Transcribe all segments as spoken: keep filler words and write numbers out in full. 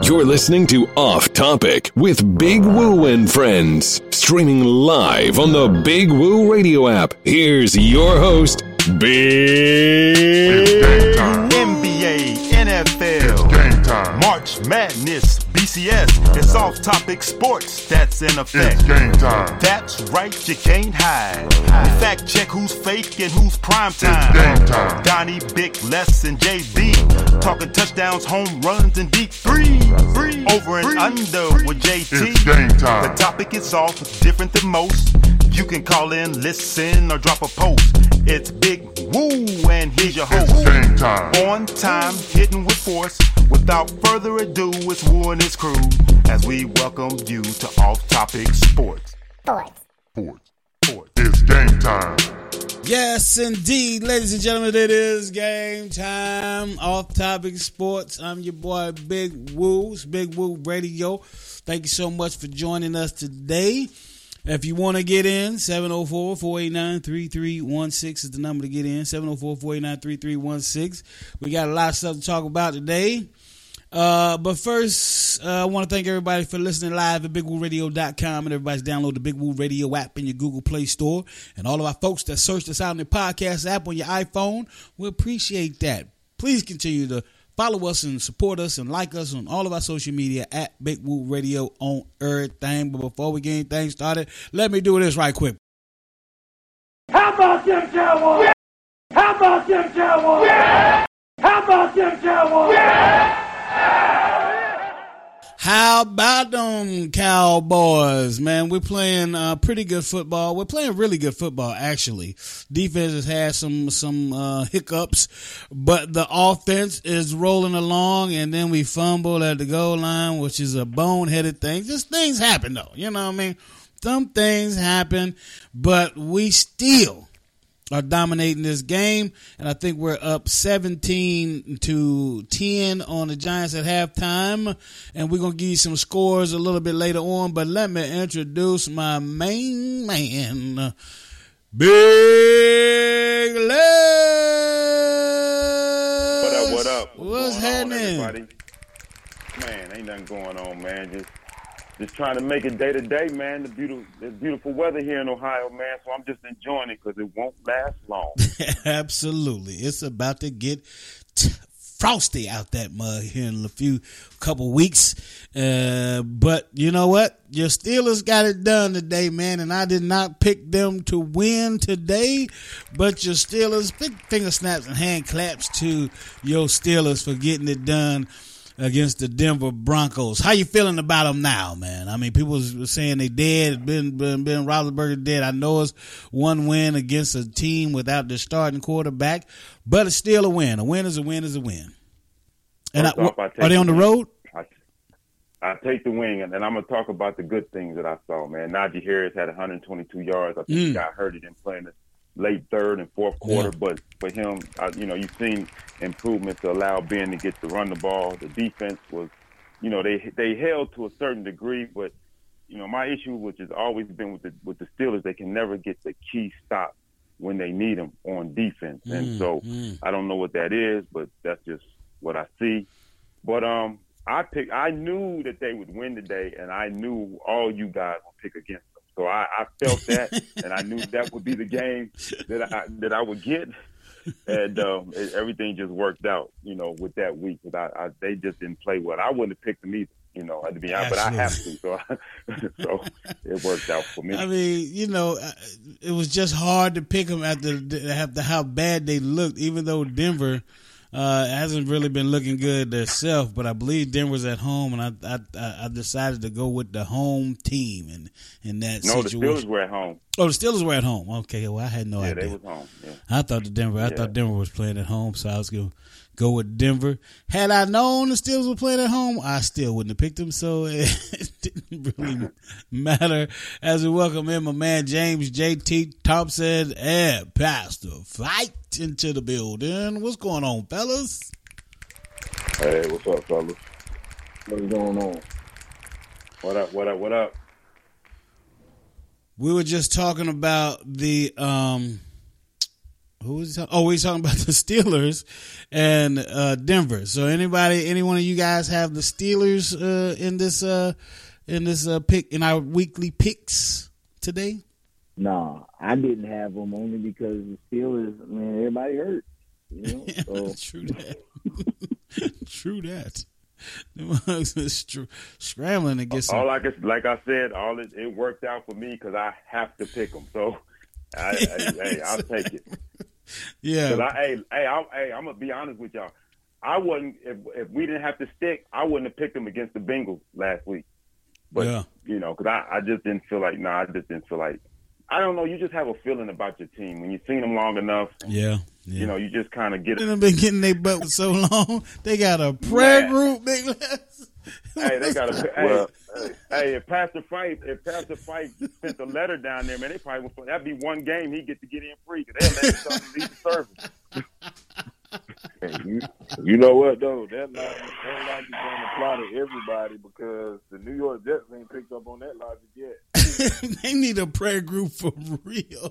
You're listening to Off Topic with Big Woo and Friends, streaming live on the Big Woo Radio app. Here's your host, Big N B A, N F L, Game time. March Madness, B C S. It's Off Topic Sports that's in effect. It's game time. That's right, you can't hide. We fact check who's fake and who's prime time. It's game time. Donnie, Big, Les, and J B talking touchdowns, home runs, and deep threes. Over and under with J T. It's game time. The topic is off, different than most. You can call in, listen, or drop a post. It's Big Woo, and here's your host. It's game time. On time, hitting with force. Without further ado, it's Woo and his crew as we welcome you to Off Topic Sports. Sports. Sports. It's game time. Yes, indeed, ladies and gentlemen, it is game time. Off Topic Sports. I'm your boy Big Woo. It's Big Woo Radio. Thank you so much for joining us today. If you want to get in, seven oh four, four eight nine, three three one six is the number to get in, seven oh four, four eight nine, three three one six. We got a lot of stuff to talk about today. Uh, but first, uh, I want to thank everybody for listening live at big woo radio dot com, and everybody's download the Big Woo Radio app in your Google Play Store. And all of our folks that searched us out in the podcast app on your iPhone, we appreciate that. Please continue to follow us and support us and like us on all of our social media at Big Woo Radio on everything. But before we get anything started, let me do this right quick. How about them Cowboys? Yeah. How about them Cowboys? Yeah. How about them Cowboys? Yeah. How about them Cowboys, man? We're playing uh, pretty good football. We're playing really good football, actually. Defense has had some some uh, hiccups, but the offense is rolling along, and then we fumble at the goal line, which is a boneheaded thing. Just things happen, though. You know what I mean? Some things happen, but we still are dominating this game, and I think we're up seventeen to ten on the Giants at halftime, and we're going to give you some scores a little bit later on, but let me introduce my main man, Big Leg. What up, what up? What's, What's happening? On, everybody? Man, ain't nothing going on, man. Just Just trying to make it day to day, man. The beautiful, the beautiful weather here in Ohio, man. So I'm just enjoying it because it won't last long. Absolutely, it's about to get t- frosty out that mug here in a few couple weeks. Uh, but you know what? Your Steelers got it done today, man. And I did not pick them to win today, but your Steelers, big finger snaps and hand claps to your Steelers for getting it done against the Denver Broncos. How you feeling about them now, man? I mean, people were saying they dead, Ben, Ben, Ben Roethlisberger dead. I know it's one win against a team without the starting quarterback, but it's still a win. A win is a win is a win. And I, off, I are they on the road? I, I take the wing, and, and I'm going to talk about the good things that I saw, man. Najee Harris had one hundred twenty-two yards. I think mm. he got hurt. He didn't play in the late third and fourth quarter, yeah. But for him, I, you know, you've seen improvements to allow Ben to get to run the ball. The defense was, you know, they they held to a certain degree, but you know, my issue, which has always been with the with the Steelers, they can never get the key stop when they need them on defense, mm, and so mm. I don't know what that is, but that's just what I see. But um, I pick. I knew that they would win today, and I knew all you guys would pick against them. So I, I felt that, and I knew that would be the game that I that I would get, and um, it, everything just worked out, you know, with that week. But I, I, they just didn't play well. I wouldn't have picked them either, you know, to be honest, but I have to. So, I, so it worked out for me. I mean, you know, it was just hard to pick them after, after how bad they looked, even though Denver Uh, hasn't really been looking good themselves, but I believe Denver's at home, and I I, I decided to go with the home team in, in that no, situation. No, the Steelers were at home. Oh, the Steelers were at home. Okay, well, I had no yeah, idea. Yeah, they was home. Yeah. I thought the Denver. I yeah. thought Denver was playing at home, so I was going to go with Denver. Had I known the Steelers were playing at home, I still wouldn't have picked them, so it didn't really matter. As we welcome in my man James J T Thompson and Pastor Fight into the building. What's going on, fellas? Hey, what's up, fellas? What's going on? What up, what up, what up? We were just talking about the um Who is he talking? Oh, he's talking about the Steelers and uh, Denver. So anybody, any one of you guys have the Steelers uh, in this uh, in this uh, pick in our weekly picks today? Nah, I didn't have them only because the Steelers, man, everybody hurt. You know? So. True that. True that. Scrambling to get some. All I can, like I said, all it, it worked out for me because I have to pick them. So, I, I, hey, I'll take it. Yeah. I, hey, hey, I, hey, I'm gonna be honest with y'all. I wouldn't if if we didn't have to stick. I wouldn't have picked them against the Bengals last week. But yeah. you know, because I, I just didn't feel like. Nah, I just didn't feel like. I don't know. You just have a feeling about your team when you've seen them long enough. Yeah. Yeah. You know, you just kind of get it. They've been getting their butt for so long. They got a prayer Man. group, Big Les. Hey, they got a. Well, hey, hey, if Pastor Fife, if Pastor Fife sent a letter down there, man, they probably would. That'd be one game he get to get in free because they'll let him come leave the service. Hey, you, you know what though? That logic, that logic don't apply to everybody because the New York Jets ain't picked up on that logic yet. They need a prayer group for real.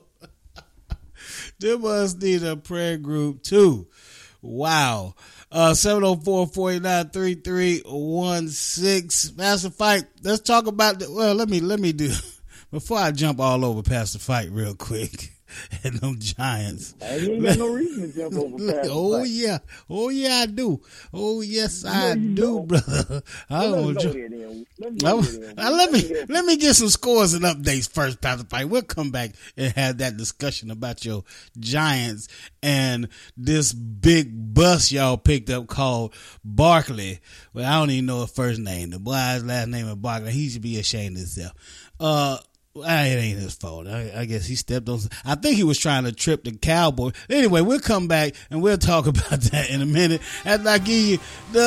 They must need a prayer group too. Wow. Uh, seven oh four, four eight nine, three three one six. Pastor Fight, let's talk about the, well, let me, let me do, before I jump all over Pastor Fight real quick and them Giants. I ain't got no reason to jump over Pastor Oh, Fight. yeah. Oh, yeah, I do. Oh, yes, No, I you do, don't. brother. I Well, don't let's go ju- there then. Let me, Now, go there then. now let me help you. let me get some scores and updates first, Pastor Fight. We'll come back and have that discussion about your Giants and this big bus y'all picked up called Barkley. Well, I don't even know his first name. The boy's last name is Barkley. He should be ashamed of himself. Uh, Ah, it ain't his fault. I, I guess he stepped on. I think he was trying to trip the cowboy. Anyway, we'll come back and we'll talk about that in a minute after I give you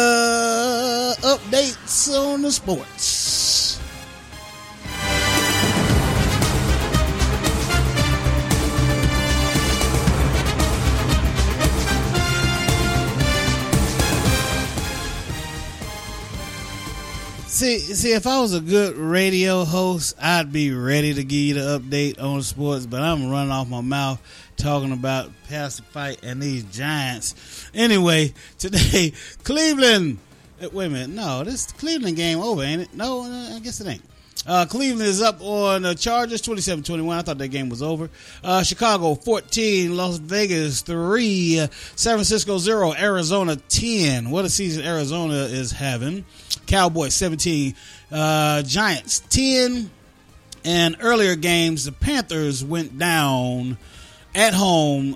the updates on the sports. See, see, if I was a good radio host, I'd be ready to give you the update on sports, but I'm running off my mouth talking about Pastor Fight and these Giants. Anyway, today, Cleveland, wait a minute, no, this Cleveland game over, ain't it? No, I guess it ain't. Uh, Cleveland is up on the Chargers, twenty-seven twenty-one. I thought that game was over. Uh, Chicago, fourteen. Las Vegas, three. San Francisco, zero. Arizona, ten. What a season Arizona is having. Cowboys, seventeen. Uh, Giants, ten. And earlier games, the Panthers went down at home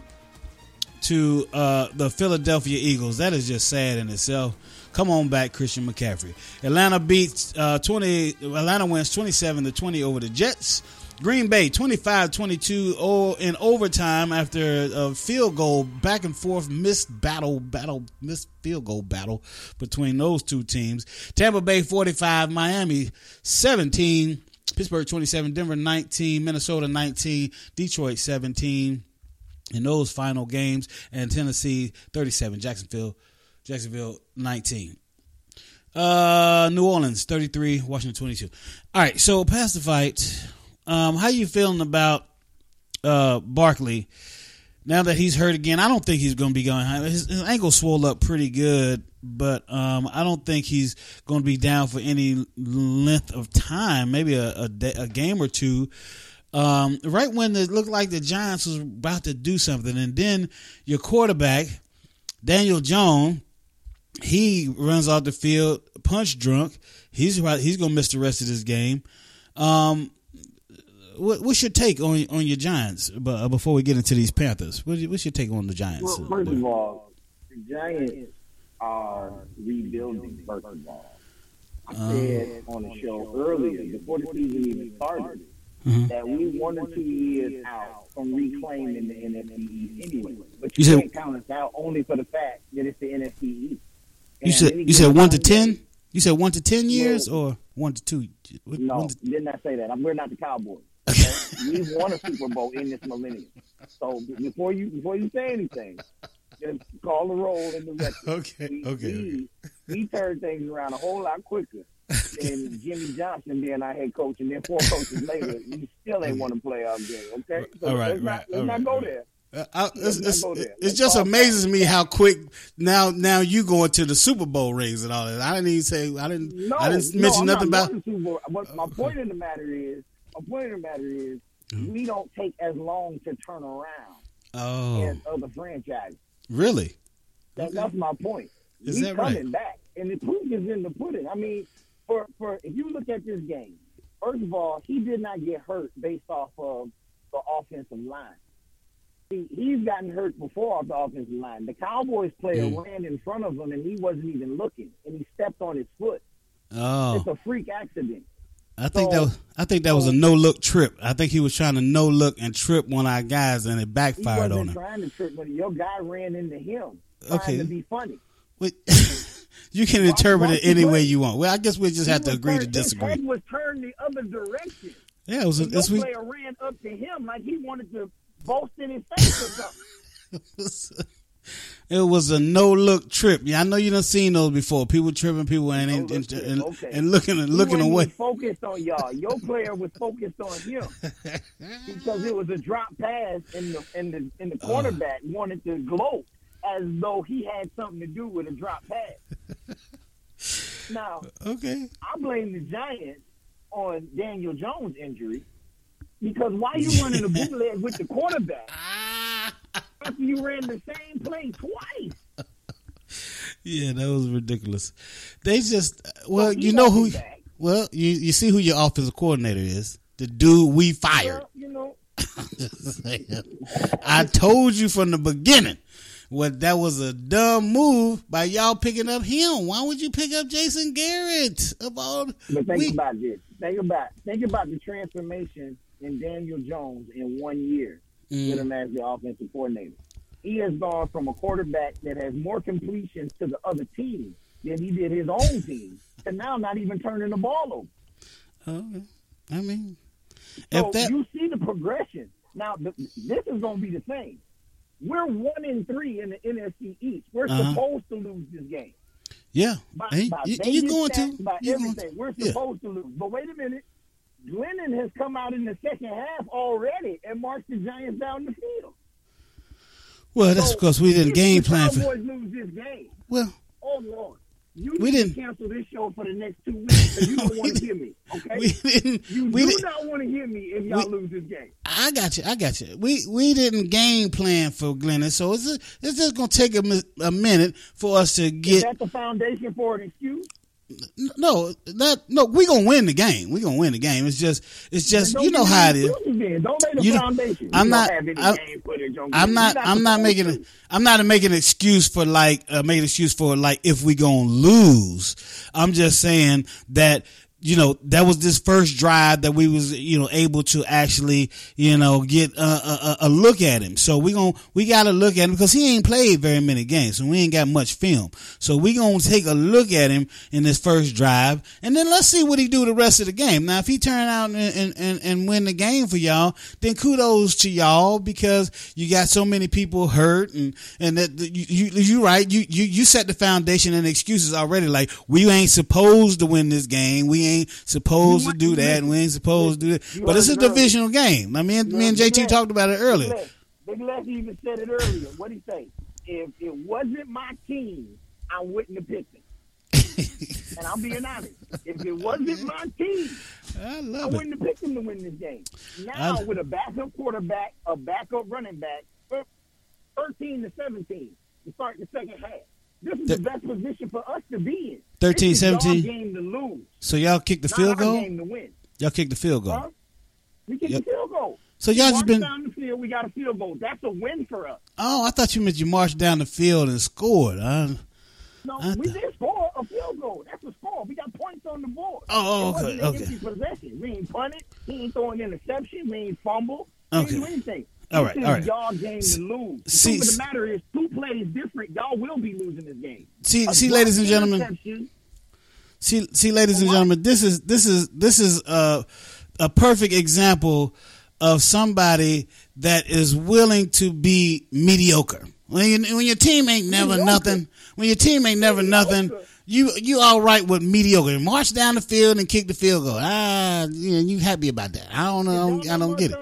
to uh, the Philadelphia Eagles. That is just sad in itself. Come on back, Christian McCaffrey. Atlanta beats uh, twenty. Atlanta wins twenty-seven to twenty over the Jets. Green Bay twenty-five twenty-two oh, in overtime after a field goal back and forth missed battle battle missed field goal battle between those two teams. Tampa Bay forty-five, Miami seventeen, Pittsburgh twenty-seven, Denver nineteen, Minnesota nineteen, Detroit seventeen in those final games, and Tennessee thirty-seven, Jacksonville. Jacksonville nineteen. Uh, New Orleans thirty-three, Washington twenty-two. All right, so past the fight, um, how you feeling about uh, Barkley now that he's hurt again? I don't think he's going to be going high. His, his ankle swelled up pretty good, but um, I don't think he's going to be down for any length of time, maybe a, a, day, a game or two. Um, right when it looked like the Giants was about to do something, and then your quarterback, Daniel Jones, he runs off the field punch drunk. He's he's gonna miss the rest of this game. Um, what, what's your take on on your Giants? But uh, before we get into these Panthers, what, what's your take on the Giants? Well, first of all, the Giants are rebuilding. First of all, I said um, on the show earlier before the season even started mm-hmm. that we one or two years out from reclaiming the N F C East anyway. But you, you can't said, count us out only for the fact that it's the N F C East. You said you said one to ten. You said one to ten years no, or one to two. No, to, did not say that. We're not the Cowboys. Okay? We've won a Super Bowl in this millennium. So before you before you say anything, just call the roll in the record. Okay, we, okay. We, we turned things around a whole lot quicker than Jimmy Johnson being our head coach, and then four coaches later, we still ain't won a playoff game. Okay, so all right, let's right, not, let's all not right, go right. there. Uh, I, it's it's, it's just amazes me how quick now now you going to the Super Bowl rings and all that. I didn't even say I didn't No, I didn't no, mention I'm nothing not about. going to Super Bowl. What my point in the matter is, my point in the matter is, Mm-hmm. we don't take as long to turn around Oh, as other franchises. really? That, Okay. That's my point. Is we that right? coming back, and the proof is in the pudding. I mean, for for if you look at this game, first of all, he did not get hurt based off of the offensive line. See, he's gotten hurt before off the offensive line. The Cowboys player Mm. ran in front of him, and he wasn't even looking, and he stepped on his foot. Oh, It's a freak accident. I think so- that was, I think that was a no look trip. I think he was trying to no look and trip one of our guys, and it He backfired on wasn't him. trying to trick, but your guy ran into him, trying Okay. to be funny. Wait, you can interpret watch it the any play. way you want. Well, I guess we just have He to was agree to turned- His disagree. head was turned the other direction. Yeah, it was. And It's, your we, player ran up to him like he wanted to boast in his face or something. it was a no look trip. Yeah, I know you done seen those before. People tripping, people and and, No-look and, trip, and, okay. and looking and He looking wasn't away. even focused on y'all. Your player was focused on him because it was a drop pass, and the and the and the quarterback wanted to gloat as though he had something to do with a drop pass. Now, Okay. I blame the Giants on Daniel Jones' injury because why you running a bootleg with the quarterback after you ran the same play twice? Yeah, that was ridiculous. They just well, So he you know got who. it back. Well, you you see who your offensive coordinator is. The dude we fired. Well, you know, Just saying. I told you from the beginning. What that was a dumb move by y'all picking up him. Why would you pick up Jason Garrett? Of all, but think we, about this. Think about think about the transformation in Daniel Jones in one year Mm. with him as the offensive coordinator. He has gone from a quarterback that has more completions to the other team than he did his own team to now not even turning the ball over. okay. I mean, So if that you see the progression. Now, th- this is going to be the same. We're one in three in the N F C East. We're Uh-huh. supposed to lose this game. yeah, By, and by you, Vegas you going stats, to by you going everything. to, We're yeah. supposed to lose. But wait a minute. Glennon has come out in the second half already and marched the Giants down the field. Well, that's So, because we didn't if game the plan for. Cowboys lose this game. Well, Oh, Lord. You We need didn't- to cancel this show for the next two weeks because you don't want to hear me, okay? we didn't. you we do didn't. not want to hear me if y'all we- lose this game. I got you. I got you. We we didn't game plan for Glennon, so it's a, it's just gonna take a, mi- a minute for us to Is get. that the foundation for an excuse? No, not no. We gonna win the game. We gonna win the game. It's just it's just Don't you know give me how it is. excuses then. Don't lay the You know, foundation. I'm You not- Don't have any I'm- game footage on I'm Glennon. not. You're I'm not supposed making. to. A, I'm not making an excuse for like uh, making an excuse for like if we gonna lose. I'm just saying that. You know, that was this first drive that we was, you know, able to actually, you know, get a, a, a look at him. So we gon' we got to look at him because he ain't played very many games, so we ain't got much film. So we gonna take a look at him in this first drive, and then let's see what he do the rest of the game. Now, if he turn out and and, and, and win the game for y'all, then kudos to y'all because you got so many people hurt, and and that you you you right, you you you set the foundation and excuses already. Like we ain't supposed to win this game, we ain't supposed to do that, and we ain't supposed to do that. But it's a divisional game. I mean, me and J T talked about it earlier. Big Les, Big Les even said it earlier. What did he say? If it wasn't my team, I wouldn't have picked him. And I'm being honest. If it wasn't my team, I I love it. wouldn't have picked him to win this game. Now, I- with a backup quarterback, a backup running back, thirteen to seventeen to start the second half. This is Th- the best position for us to be in. thirteen This is y'all seventeen? game to lose, So y'all kicked the not field our goal. game to win. Y'all kicked the field goal. Huh? We kicked Yep. the field goal. So y'all We just marched been. down the field. We got a field goal. That's a win for us. Oh, I thought you meant you marched down the field and scored. I, No, I we th- did score a field goal. That's a score. We got points on the board. Oh, It okay, wasn't an okay. empty possession. We ain't punted. He ain't throwing interception. We ain't fumble. We Okay. ain't do anything. All This right, is all right. y'all game to lose. The see- truth of the matter is, two plays different. Y'all will be losing this game. see, A see, blocked ladies and gentlemen. interception. See, see, ladies and gentlemen, this is this is this is a a perfect example of somebody that is willing to be mediocre. When you, when your team ain't never Mediocre. nothing, when your team ain't never nothing, you you all right with mediocre. March down the field and kick the field goal. Ah, you know, you happy about that? I don't know. I don't get it.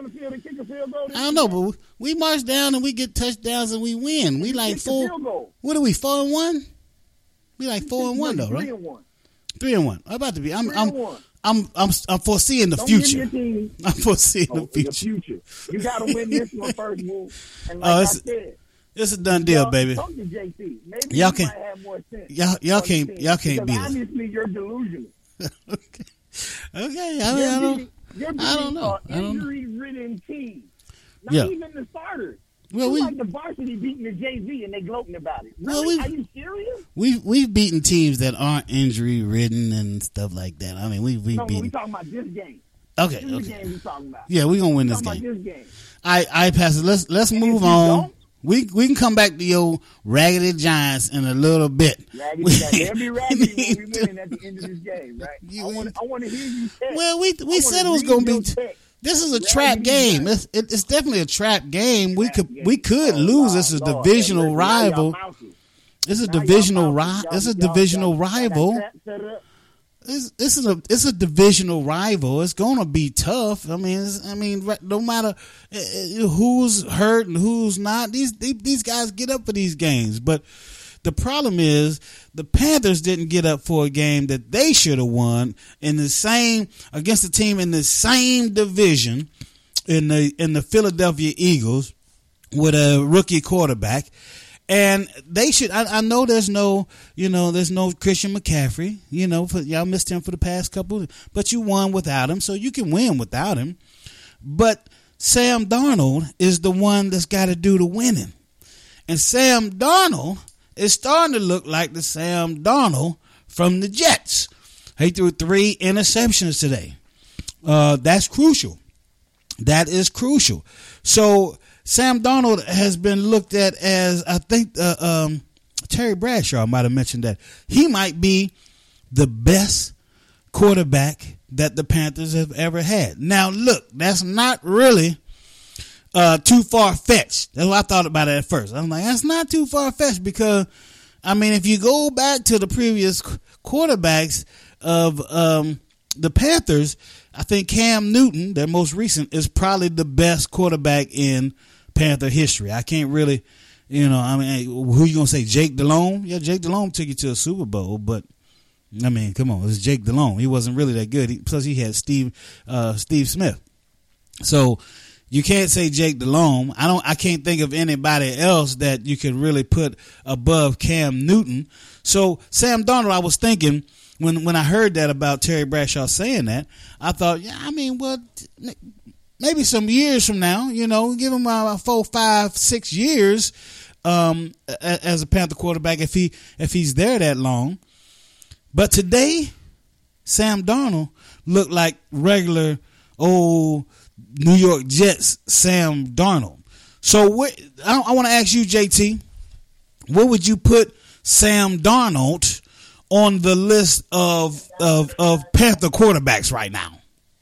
I don't know, but we march down and we get touchdowns and we win. We like four. What are we? Four and one. We like four and one though, right? Three and one. Three and one. I'm about to be. I'm. I'm. I'm. I'm. I'm foreseeing the future. I'm foreseeing the future. You got to win this one first, move. And like I said. It's a done deal, baby. Talk to J T. Maybe y'all you can, might have more sense. Y'all, y'all can't, y'all can't beat us. Obviously, you're delusional. okay, okay. I mean, I don't, I don't know. I don't know. Injury-ridden team. Not yeah. even the starters. Well, it's we like the varsity beating the J V and they gloating about it. Really? Well, Are you serious? We've we've beaten teams that aren't injury-ridden and stuff like that. I mean, we we no, beaten. we talking about this game. Okay, this okay. Is the game we talking about. Yeah, we gonna win we this game. About this game. I I pass it. Let's let's and move on. We we can come back to your Raggedy Giants in a little bit. Raggedy Giants. They'll be raggedy when we win at the end of this game, right? You, I want I want to hear you say. Well, we we said it was going to be. T- this is a trap game. It's, it, it's definitely a trap game. We could we could lose. This is a divisional rival. It's a divisional rival. It's a divisional rival. It's, it's a it's a divisional rival. It's gonna be tough. I mean, it's, I mean, no matter who's hurt and who's not, these these guys get up for these games. But the problem is the Panthers didn't get up for a game that they should have won in the same against a team in the same division in the in the Philadelphia Eagles with a rookie quarterback. And they should. I, I know there's no, you know, there's no Christian McCaffrey. You know, for, y'all missed him for the past couple, but you won without him, so you can win without him. But Sam Darnold is the one that's got to do the winning, and Sam Darnold is starting to look like the Sam Darnold from the Jets. He threw three interceptions today. Uh, that's crucial. That is crucial. So Sam Darnold has been looked at as, I think uh, um, Terry Bradshaw might have mentioned that he might be the best quarterback that the Panthers have ever had. Now, look, that's not really uh, too far-fetched. That's what I thought about it at first. I'm like, that's not too far-fetched because, I mean, if you go back to the previous quarterbacks of um, the Panthers, I think Cam Newton, their most recent, is probably the best quarterback in Panther history. I can't really, you know, I mean, who you going to say, Jake Delhomme? Yeah, Jake Delhomme took you to a Super Bowl, but, I mean, come on, it's Jake Delhomme. He wasn't really that good. He, plus, he had Steve uh, Steve Smith. So, you can't say Jake Delhomme. I don't. I can't think of anybody else that you could really put above Cam Newton. So, Sam Darnold, I was thinking, when when I heard that about Terry Bradshaw saying that, I thought, yeah, I mean, well, maybe some years from now, you know, give him about four, five, six years um, as a Panther quarterback if he if he's there that long. But today, Sam Darnold looked like regular old New York Jets Sam Darnold. So what, I, I want to ask you, J T, where would you put Sam Darnold on the list of of of Panther quarterbacks right now?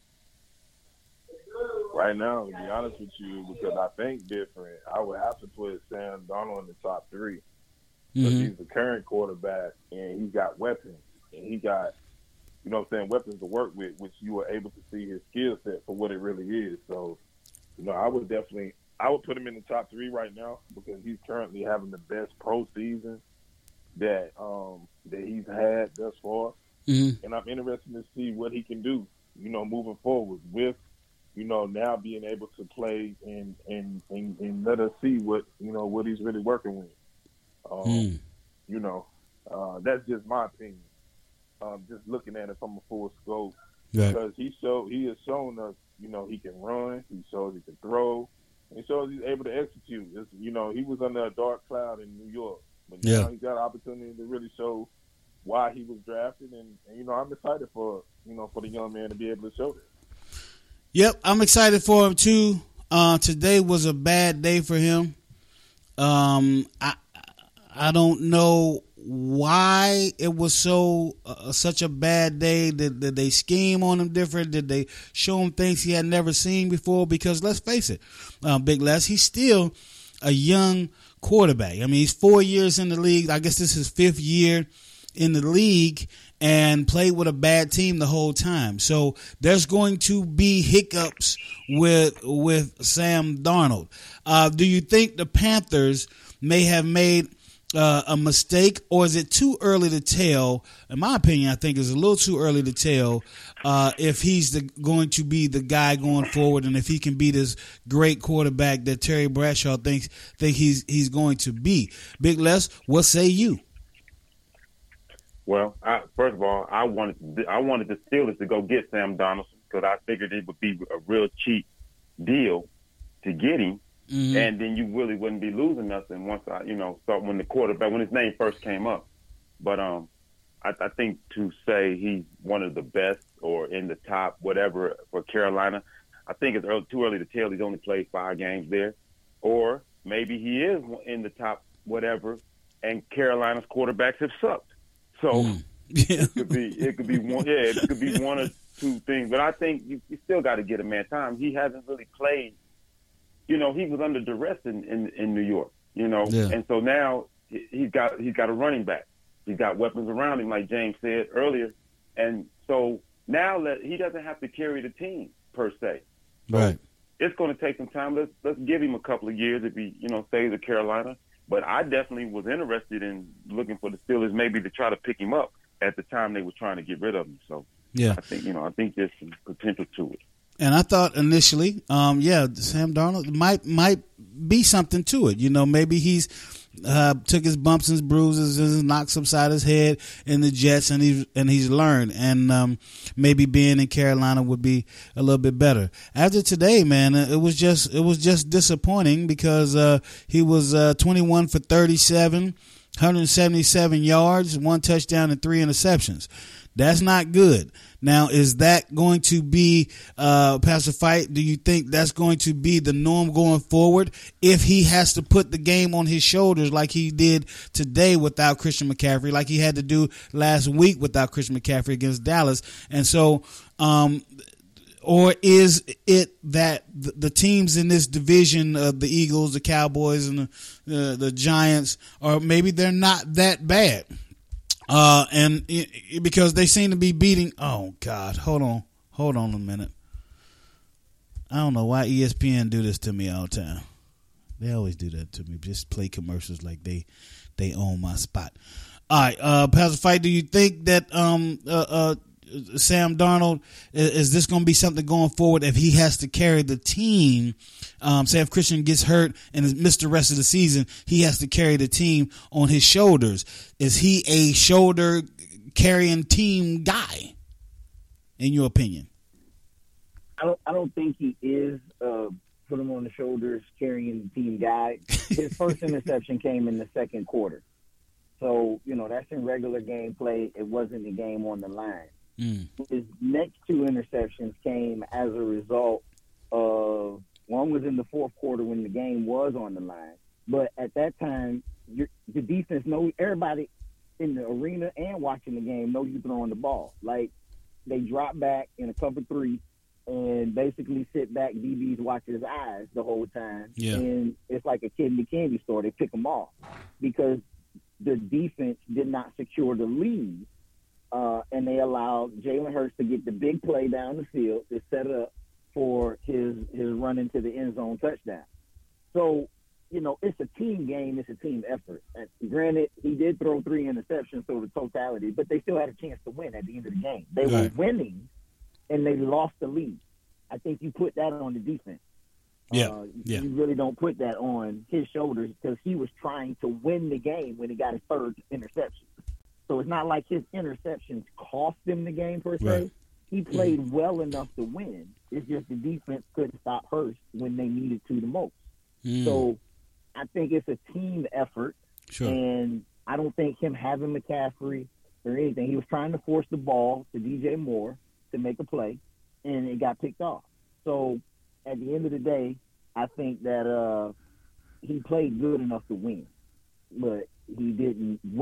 Right now, to be honest with you, because I think different, I would have to put Sam Darnold in the top three. Because mm-hmm. he's the current quarterback, and he's got weapons. And he got, you know what I'm saying, weapons to work with, which you were able to see his skill set for what it really is. So, you know, I would definitely, I would put him in the top three right now because he's currently having the best pro season that um, that he's had thus far. Mm-hmm. And I'm interested to see what he can do, you know, moving forward with, you know, now being able to play and and, and, and let us see what, you know, what he's really working with. Um, mm. You know, uh, that's just my opinion. Um, just looking at it from a full scope, right. Because he showed he has shown us, you know, he can run, he shows he can throw, and he shows he's able to execute. It's, you know, he was under a dark cloud in New York, but now yeah. he got an opportunity to really show why he was drafted, and, and you know, I'm excited for you know for the young man to be able to show that. Yep, I'm excited for him too. Uh, today was a bad day for him. Um, I I don't know why it was so uh, such a bad day. Did, did they scheme on him different? Did they show him things he had never seen before? Because let's face it, uh, Big Les, he's still a young quarterback. I mean, he's four years in the league. I guess this is his fifth year in the league, and played with a bad team the whole time. So there's going to be hiccups with with Sam Darnold. Uh, do you think the Panthers may have made uh, a mistake, or is it too early to tell? In my opinion, I think it's a little too early to tell uh, if he's the, going to be the guy going forward, and if he can be this great quarterback that Terry Bradshaw thinks think he's he's going to be. Big Les, what say you? Well, I, first of all, I wanted I wanted the Steelers to go get Sam Darnold because I figured it would be a real cheap deal to get him, mm-hmm. and then you really wouldn't be losing nothing once I, you know, start when the quarterback when his name first came up. But um, I, I think to say he's one of the best or in the top whatever for Carolina, I think it's early, too early to tell. He's only played five games there, or maybe he is in the top whatever, and Carolina's quarterbacks have sucked. So mm. yeah. it could be it could be one yeah it could be one or two things, but I think you, you still got to get a man time. He hasn't really played. You know, he was under duress in, in, in New York. You know, yeah. and so now he's got he's got a running back. He's got weapons around him, like James said earlier, and so now let, he doesn't have to carry the team per se. So right. It's going to take some time. Let's let's give him a couple of years if he you know stays at Carolina. But I definitely was interested in looking for the Steelers maybe to try to pick him up at the time they were trying to get rid of him. So yeah, I think you know I think there's some potential to it. And I thought initially, um, yeah, Sam Darnold might might be something to it. You know, maybe he's uh, took his bumps and bruises and knocks upside his head in the Jets, and he's and he's learned. And um, maybe being in Carolina would be a little bit better. After today, man, it was just it was just disappointing because uh, he was uh, twenty-one for thirty-seven, one hundred seventy-seven yards, one touchdown, and three interceptions. That's not good. Now, is that going to be, uh, Pastor Fight, do you think that's going to be the norm going forward if he has to put the game on his shoulders like he did today without Christian McCaffrey, like he had to do last week without Christian McCaffrey against Dallas? And so, um, or is it that the teams in this division of the Eagles, the Cowboys, and the, uh, the Giants, or maybe they're not that bad? Uh, and it, because they seem to be beating. Oh God, hold on, hold on a minute. I don't know why E S P N do this to me all the time. They always do that to me. Just play commercials like they they own my spot. All right, uh, Pastor Fight, do you think that um uh, uh Sam Darnold is, is this going to be something going forward if he has to carry the team? Um, say if Christian gets hurt and missed the rest of the season, he has to carry the team on his shoulders. Is he a shoulder carrying team guy, in your opinion? I don't. I don't think he is. Uh, put him on the shoulders carrying the team guy. His first interception came in the second quarter, so you know that's in regular game play. It wasn't a game on the line. Mm. His next two interceptions came as a result of. One was in the fourth quarter when the game was on the line. But at that time, you're, the defense knows everybody in the arena and watching the game know you're throwing the ball. Like, they drop back in a cover three and basically sit back. D Bs watch his eyes the whole time. Yeah. And it's like a kid in the candy store. They pick them off because the defense did not secure the lead. Uh, and they allowed Jalen Hurts to get the big play down the field to set up for his his run into the end zone touchdown. So, you know, it's a team game. It's a team effort. And granted, he did throw three interceptions, so the totality, but they still had a chance to win at the end of the game. They right. were winning, and they lost the lead. I think you put that on the defense. Yeah. Uh, yeah. You really don't put that on his shoulders because he was trying to win the game when he got his third interception. So it's not like his interceptions cost him the game per se. Right. He played well enough to win. It's just the defense couldn't stop Hurst when they needed to the most. Mm. So I think it's a team effort. Sure. And I don't think him having McCaffrey or anything, he was trying to force the ball to D J Moore to make a play, and it got picked off. So at the end of the day, I think that uh, he played good enough to win, but he didn't win.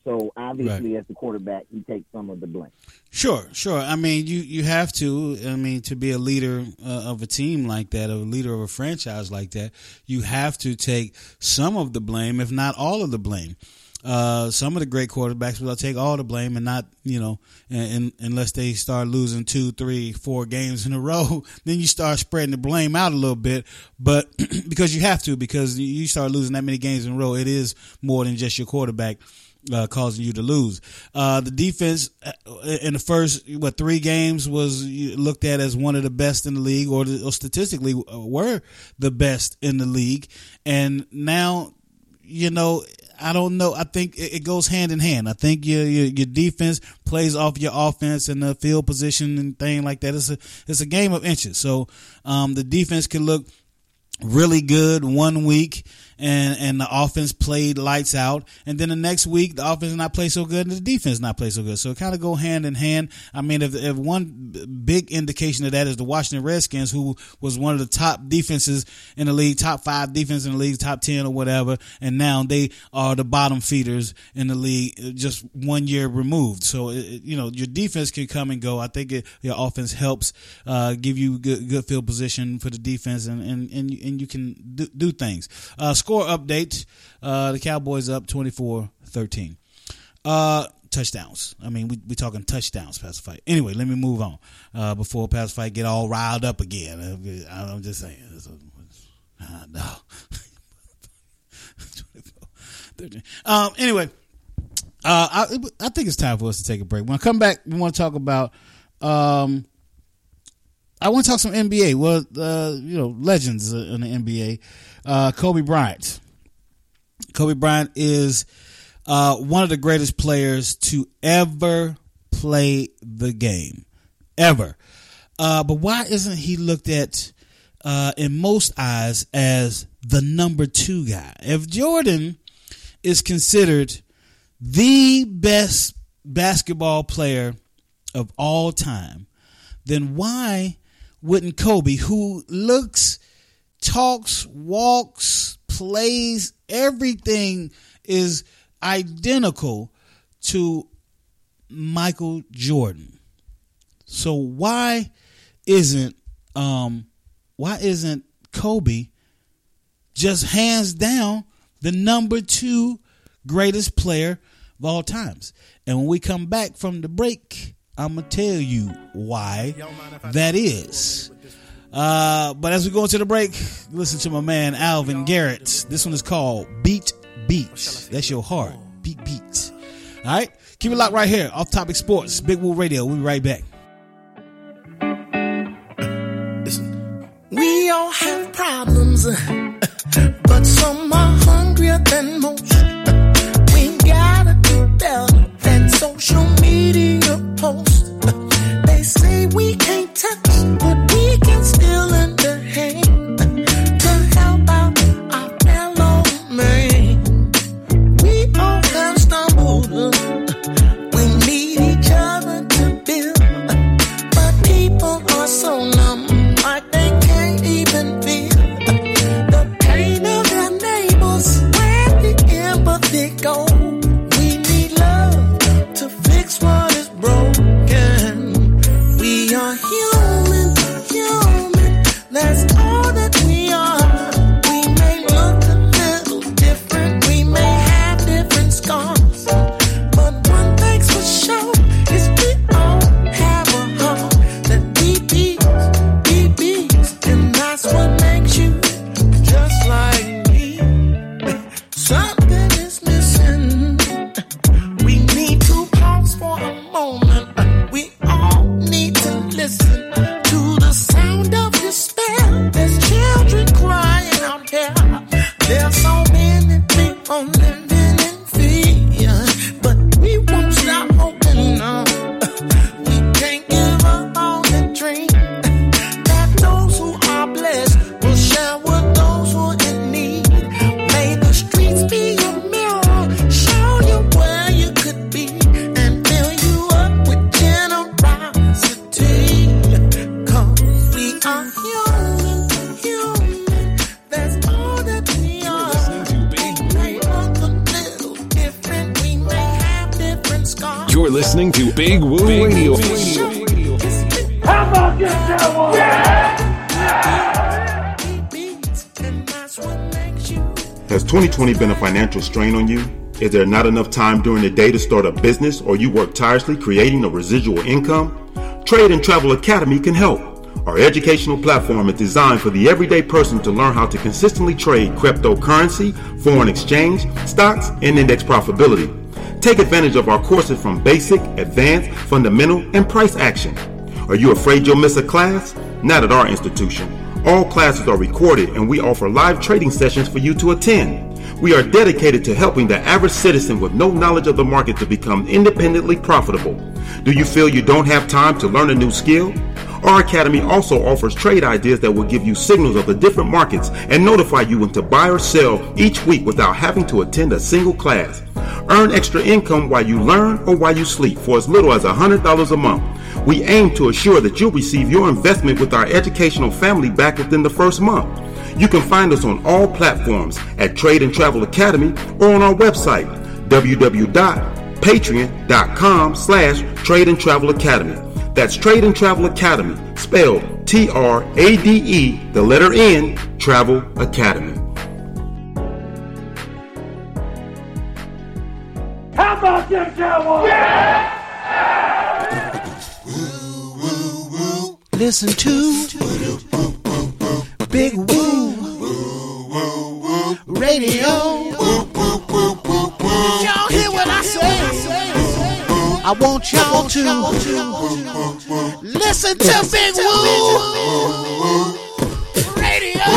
So obviously, Right. as the quarterback, he takes some of the blame. Sure, sure. I mean, you, you have to. I mean, to be a leader uh, of a team like that, a leader of a franchise like that, you have to take some of the blame, if not all of the blame. Uh, some of the great quarterbacks will take all the blame and not, you know, and, and, unless they start losing two, three, four games in a row, then you start spreading the blame out a little bit. But because you have to, because you start losing that many games in a row, it is more than just your quarterback Uh, causing you to lose. Uh, the defense in the first, what, three games was looked at as one of the best in the league, or, or statistically were the best in the league. And now, you know, I don't know. I think it goes hand in hand. I think your, your, your defense plays off your offense and the field position and thing like that. It's a, it's a game of inches. So, um, the defense can look really good one week, and and the offense played lights out, and then the next week the offense not play so good and the defense not play so good. So it kind of go hand in hand. I mean, if, if one big indication of that is the Washington Redskins, who was one of the top defenses in the league, top five defense in the league, top ten or whatever, and now they are the bottom feeders in the league, just one year removed. So it, you know, your defense can come and go. I think it, your offense helps uh, give you good, good field position for the defense, and and and, and you can do, do things. Uh, Score update, uh, the Cowboys up twenty-four thirteen. Uh, touchdowns. I mean, we we talking touchdowns, Pastor Fight. Anyway, let me move on uh, before Pastor Fight get all riled up again. I'm just saying. Uh, no. um, anyway, uh, I, I think it's time for us to take a break. When I come back, we want to talk about um, I want to talk some N B A. Well, uh, you know, legends in the N B A. Uh, Kobe Bryant. Kobe Bryant is uh, one of the greatest players to ever play the game, ever. Uh, but why isn't he looked at uh, in most eyes as the number two guy? If Jordan is considered the best basketball player of all time, then why wouldn't Kobe, who looks, talks, walks, plays, everything is identical to Michael Jordan? So why isn't um why isn't Kobe just hands down the number two greatest player of all times? And when we come back from the break, I'm going to tell you why that is. Uh, but as we go into the break, listen to my man Alvin Garrett. This one is called Beat Beats. That's your heart. Beat Beats. All right? Keep it locked right here. Off Topic Sports, Big Woo Radio. We'll be right back. Listen. We all have problems, but some are hungrier than most. We gotta do better than social media posts. They say we can't touch, but we can still lend a hand to help out our fellow man. We all have stumbled, we need each other to build, but people are so numb, like they can't even feel the pain of their neighbors when the ember listening to Big Woo Radio. How about this, Cowboys? Has twenty twenty been a financial strain on you? Is there not enough time during the day to start a business, or you work tirelessly creating a residual income? Trade and Travel Academy can help. Our educational platform is designed for the everyday person to learn how to consistently trade cryptocurrency, foreign exchange, stocks, and index profitability. Take advantage of our courses from basic, advanced, fundamental, and price action. Are you afraid you'll miss a class? Not at our institution. All classes are recorded, and we offer live trading sessions for you to attend. We are dedicated to helping the average citizen with no knowledge of the market to become independently profitable. Do you feel you don't have time to learn a new skill? Our academy also offers trade ideas that will give you signals of the different markets and notify you when to buy or sell each week without having to attend a single class. Earn extra income while you learn or while you sleep for as little as one hundred dollars a month. We aim to assure that you'll receive your investment with our educational family back within the first month. You can find us on all platforms at Trade and Travel Academy or on our website, www.patreon.com slash Trade and Travel Academy. That's Trade and Travel Academy, spelled T R A D E, the letter N, Travel Academy. How about them, Cowboys? Listen to Big Woo Radio. Y'all hear what I say? I want y'all to listen to Big Woo Radio.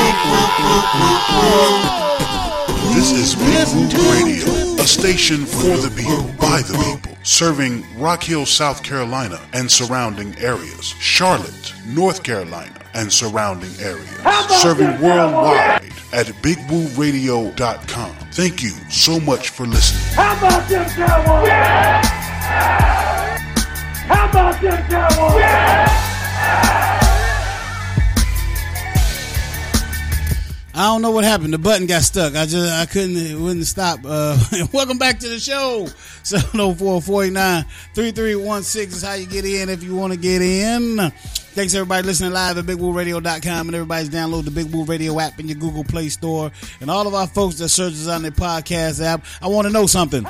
This is Big Woo Radio, a station for the people, by the people, serving Rock Hill, South Carolina and surrounding areas, Charlotte, North Carolina and surrounding areas, serving worldwide at big woo radio dot com. Thank you so much for listening. How about them, Cowboys? How about them, Cowboys? I don't know what happened. The button got stuck. I just I couldn't it wouldn't stop. Uh, welcome back to the show. seven oh four, four eight nine, three three one six is how you get in if you want to get in. Thanks everybody listening live at big woo radio dot com, and everybody's download the Big Woo Radio app in your Google Play Store, and all of our folks that search us on their podcast app. I want to know something.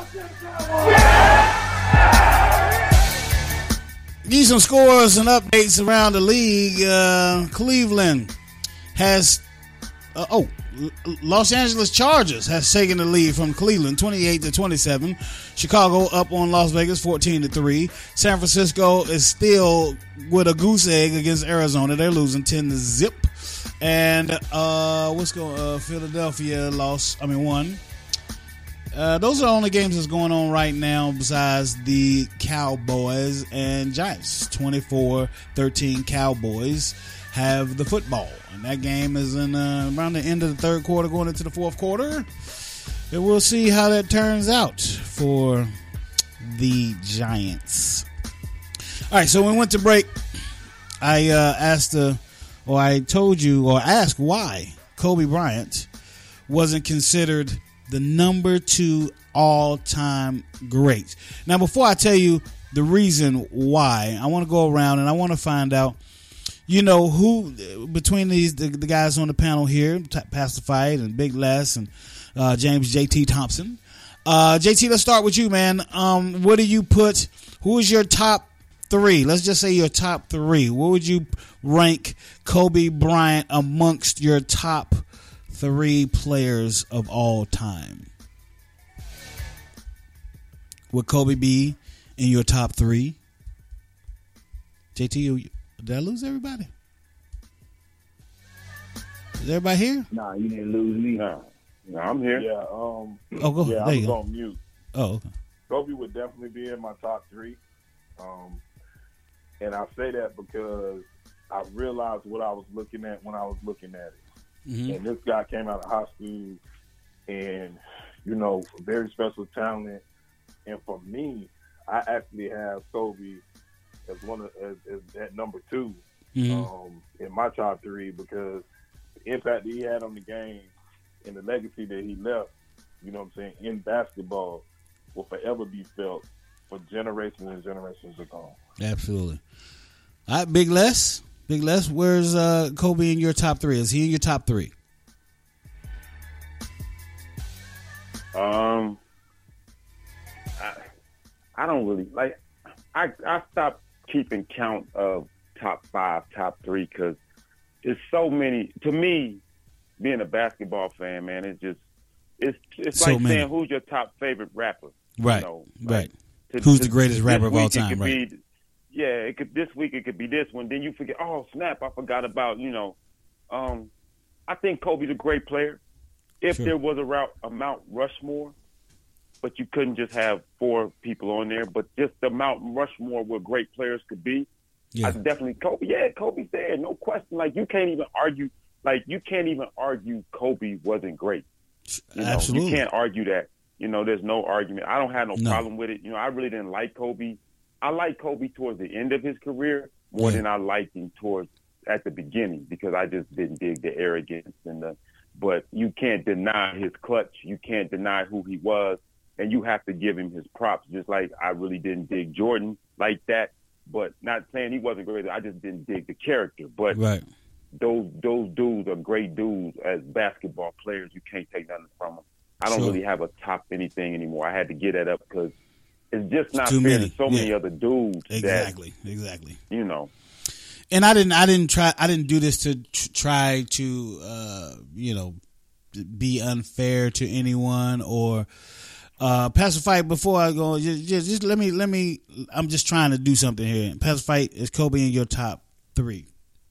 Need some scores and updates around the league. Uh, Cleveland has Uh, oh, Los Angeles Chargers has taken the lead from Cleveland, twenty-eight to twenty-seven. Chicago up on Las Vegas, fourteen to three. San Francisco is still with a goose egg against Arizona. They're losing ten to zip. And uh, what's going? Uh, Philadelphia lost. I mean, won. Uh, those are the only games that's going on right now besides the Cowboys and Giants. twenty-four thirteen Cowboys have the football, and that game is in uh, around the end of the third quarter going into the fourth quarter, and we'll see how that turns out for the Giants. All right, so when we went to break, I uh, asked the, or I told you, or asked why Kobe Bryant wasn't considered the number two all-time great. Now, before I tell you the reason why, I want to go around and I want to find out, you know, who between these the, the guys on the panel here, Pastor Fight and Big Les and uh, James J T Thompson. Uh, J T, let's start with you, man. Um, what do you put? Who is your top three? Let's just say your top three. What would you rank Kobe Bryant amongst your top three players of all time? Would Kobe be in your top three? J T, you. Did I lose everybody? Is everybody here? Nah, you didn't lose me. No, no, I'm here. Yeah, um, Oh, go. yeah, there I you was go. on mute. Oh, okay. Kobe would definitely be in my top three. Um, and I say that because I realized what I was looking at when I was looking at it. Mm-hmm. And this guy came out of high school and, you know, very special talent. And for me, I actually have Kobe as one of as, as at number two Mm-hmm. um, in my top three because the impact that he had on the game and the legacy that he left, you know what I'm saying, in basketball will forever be felt. for generations and generations to come. Absolutely. All right, Big Les. Big Les, where's uh, Kobe in your top three? Is he in your top three? Um, I, I don't really like. I I stopped keeping count of top five, top three because it's so many. To me, being a basketball fan, man, it's just it's it's So like many. saying who's your top favorite rapper. Right, You know, right. to- Who's to- the greatest this rapper of all week it time, could right. be- yeah, it could. This week it could be this one. Then you forget. Oh snap! I forgot about you know. Um, I think Kobe's a great player. If Sure. there was a, route, a Mount Rushmore, but you couldn't just have four people on there, but just the Mount Rushmore where great players could be. Yeah. I definitely Kobe. Yeah, Kobe's there, no question. Like you can't even argue. Like you can't even argue Kobe wasn't great. You know, Absolutely. you can't argue that. You know, there's no argument. I don't have no, No. problem with it. You know, I really didn't like Kobe. I liked Kobe towards the end of his career more Yeah. than I liked him towards at the beginning because I just didn't dig the arrogance and the. But you can't deny his clutch. You can't deny who he was, and you have to give him his props. Just like I really didn't dig Jordan like that, but not saying he wasn't great. I just didn't dig the character. But Right. those those dudes are great dudes as basketball players. You can't take nothing from them. I don't Sure. really have a top anything anymore. I had to get that up because it's just not too fair. many. There's so many Yeah. other dudes Exactly. Exactly. that, you know. And I didn't. I didn't try. I didn't do this to tr- try to, uh, you know, be unfair to anyone or uh, Pastor Fight. Before I go, just, just, just let me. Let me. I'm just trying to do something here. Pastor Fight, is Kobe in your top three?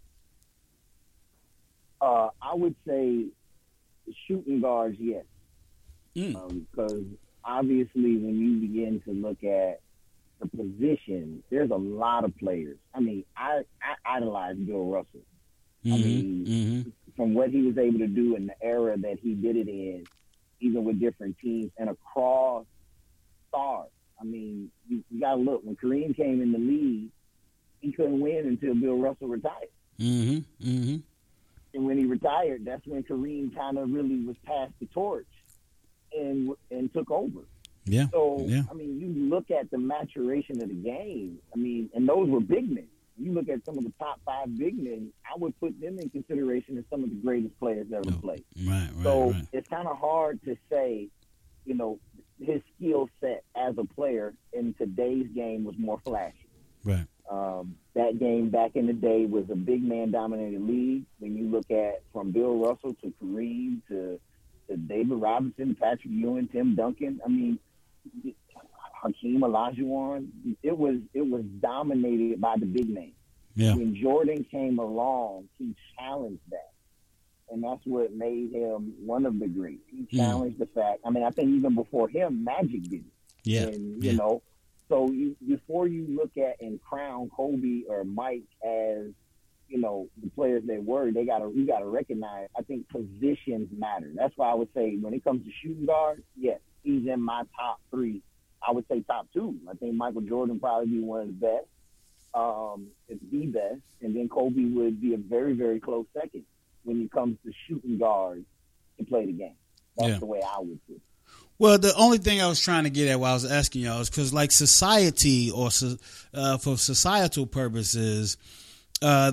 Uh, I would say shooting guards, yes. Mm. Because obviously, when you begin to look at the position, there's a lot of players. I mean, I, I idolize Bill Russell. I Mm-hmm. mean, Mm-hmm. from what he was able to do in the era that he did it in, even with different teams and across stars. I mean, you, you got to look. When Kareem came in the league, he couldn't win until Bill Russell retired. Mm-hmm. Mm-hmm. And when he retired, that's when Kareem kind of really was passed the torch and and took over. Yeah. So, Yeah. I mean, you look at the maturation of the game. I mean, and those were big men. You look at some of the top five big men, I would put them in consideration as some of the greatest players ever Oh, played. Right. Right. So right. it's kind of hard to say, you know, his skill set as a player in today's game was more flashy. Right. Um, that game back in the day was a big man dominated league. When you look at from Bill Russell to Kareem to, to David Robinson, Patrick Ewing, Tim Duncan, I mean, Hakeem Olajuwon, it was it was dominated by the big man. Yeah. When Jordan came along, he challenged that. And that's what made him one of the greats. He challenged the fact. I mean, I think even before him, Magic did it. Yeah. And, you yeah. know, so you, before you look at and crown Kobe or Mike as, you know, the players they were, they gotta you gotta recognize, I think positions matter. That's why I would say when it comes to shooting guards, yes, he's in my top three. I would say top two. I think Michael Jordan probably be one of the best. Um, it's the best. And then Kobe would be a very, very close second when it comes to shooting guards to play the game. That's Yeah. the way I would put it. Well, the only thing I was trying to get at while I was asking y'all is because, like, society or so- uh, for societal purposes, uh,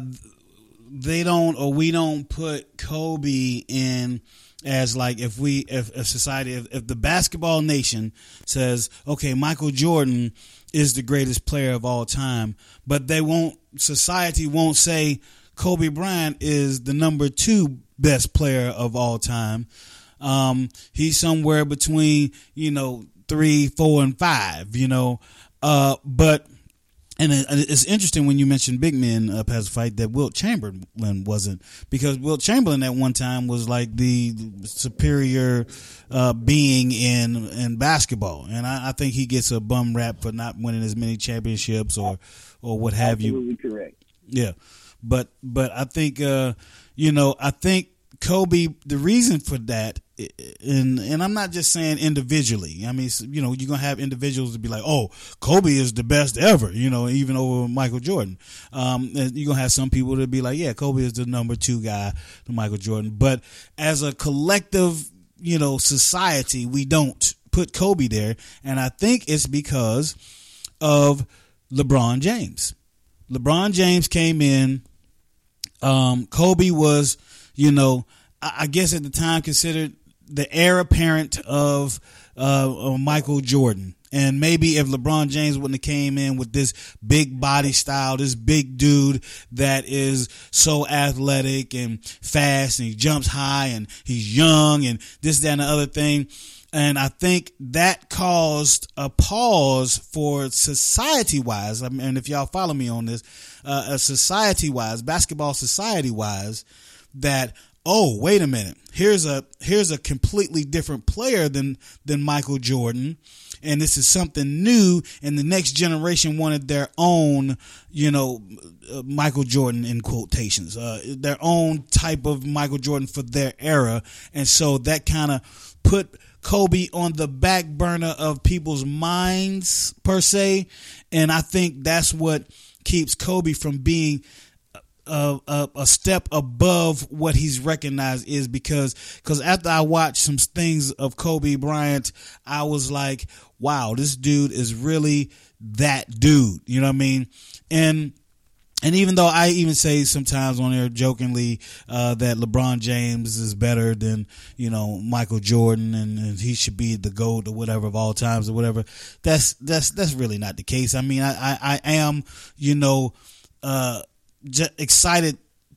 they don't or we don't put Kobe in as like if we if, if society if, if the basketball nation says, okay, Michael Jordan is the greatest player of all time, but they won't society won't say Kobe Bryant is the number two best player of all time. Um, he's somewhere between, you know, three, four, and five, you know. Uh, but, and it, it's interesting when you mentioned big men, uh, Pastor Fight, that Wilt Chamberlain wasn't, because Wilt Chamberlain at one time was like the superior uh, being in in basketball. And I, I think he gets a bum rap for not winning as many championships or, or what have you. Absolutely correct. Yeah. But, but I think, uh, you know, I think Kobe, the reason for that, and and I'm not just saying individually. I mean, you know, you're going to have individuals to be like, oh, Kobe is the best ever, you know, even over Michael Jordan. Um, and you're going to have some people that be like, yeah, Kobe is the number two guy to Michael Jordan. But as a collective, you know, society, we don't put Kobe there. And I think it's because of LeBron James. LeBron James came in. Um, Kobe was, you know, I, I guess at the time considered the heir apparent of, uh, of Michael Jordan. And maybe if LeBron James wouldn't have came in with this big body style, this big dude that is so athletic and fast and he jumps high and he's young and this, that, and the other thing. And I think that caused a pause for society-wise. I mean, and if y'all follow me on this, uh, society-wise, basketball society-wise, that, oh, wait a minute, here's a here's a completely different player than than Michael Jordan, and this is something new. And the next generation wanted their own, you know, uh, Michael Jordan in quotations, uh, their own type of Michael Jordan for their era, and so that kind of put Kobe on the back burner of people's minds per se, and I think that's what keeps Kobe from being a, a, a step above what he's recognized is because because after I watched some things of Kobe Bryant, I was like, wow, this dude is really that dude. You know what I mean? And And even though I even say sometimes on there jokingly uh, that LeBron James is better than, you know, Michael Jordan and, and he should be the GOAT or whatever of all times or whatever, that's that's that's really not the case. I mean, I, I, I am, you know, uh, j- excited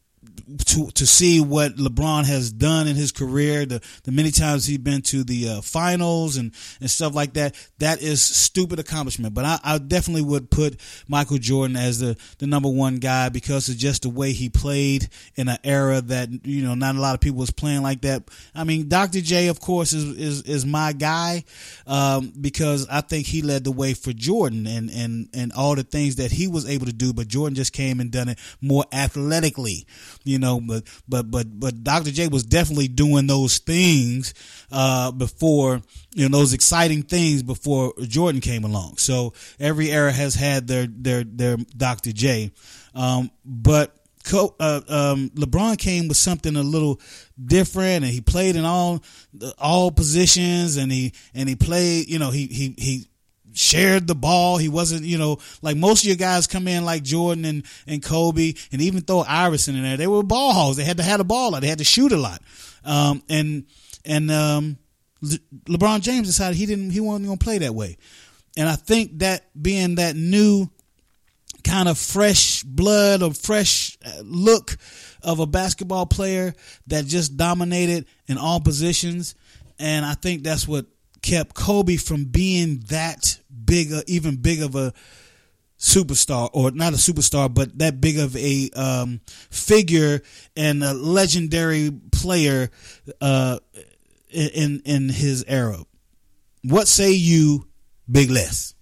to to see what LeBron has done in his career, the the many times he's been to the uh, finals and, and stuff like that. That is stupid accomplishment. But I, I definitely would put Michael Jordan as the, the number one guy because of just the way he played in an era that, you know, not a lot of people was playing like that. I mean, Doctor J, of course, is is, is my guy um, because I think he led the way for Jordan and, and, and all the things that he was able to do. But Jordan just came and done it more athletically. You know, but but but but Doctor J was definitely doing those things uh, before, you know, those exciting things before Jordan came along. So every era has had their their their Doctor J, um, but uh, um, LeBron came with something a little different, and he played in all all positions, and he and he played, you know, he he he. shared the ball. He wasn't, you know, like most of your guys come in like Jordan and, and Kobe and even throw Iverson in there. They were ball hogs. They had to have the ball. They had to shoot a lot. Um, and, and, um, Le- LeBron James decided he didn't, he wasn't going to play that way. And I think that being that new kind of fresh blood or fresh look of a basketball player that just dominated in all positions. And I think that's what kept Kobe from being that big, even big of a superstar, or not a superstar, but that big of a um, figure and a legendary player uh, in in his era. What say you, Big Les?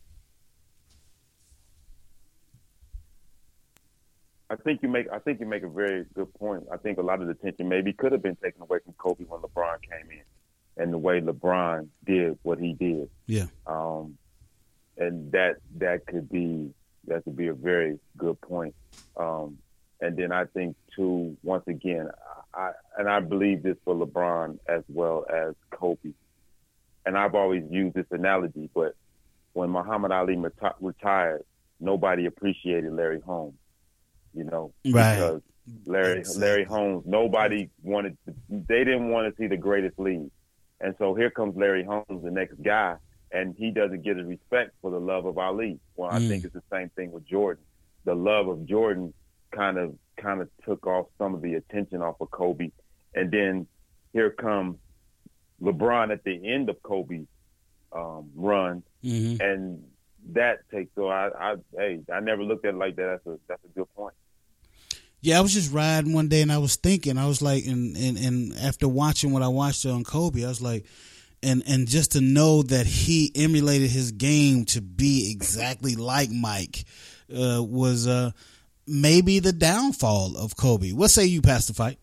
I think you make. I think you make a very good point. I think a lot of the attention maybe could have been taken away from Kobe when LeBron came in, and the way LeBron did what he did. Yeah. Um, and that that could be that could be a very good point. Um, and then I think too, once again, I and I believe this for LeBron as well as Kobe. And I've always used this analogy, but when Muhammad Ali reti- retired, nobody appreciated Larry Holmes. You know, right. because Larry Larry Holmes, nobody wanted. To, they didn't want to see the greatest leave. And so here comes Larry Holmes, the next guy, and he doesn't get his respect for the love of Ali. Well, I mm. think it's the same thing with Jordan. The love of Jordan kind of kind of took off some of the attention off of Kobe. And then here comes LeBron at the end of Kobe's um, run, mm-hmm. and that takes. So I, I, hey, I never looked at it like that. That's a that's a good point. Yeah, I was just riding one day and I was thinking, I was like, and, and, and after watching what I watched on Kobe, I was like, and, and just to know that he emulated his game to be exactly like Mike uh, was uh, maybe the downfall of Kobe. What say you, Pastor Fight?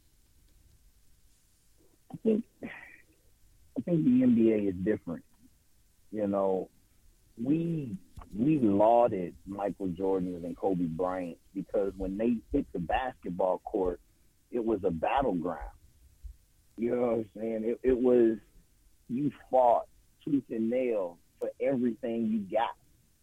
I think, I think the N B A is different. You know, we we lauded Michael Jordan and Kobe Bryant because when they hit the basketball court, it was a battleground. You know what I'm saying? It, it was, you fought tooth and nail for everything you got.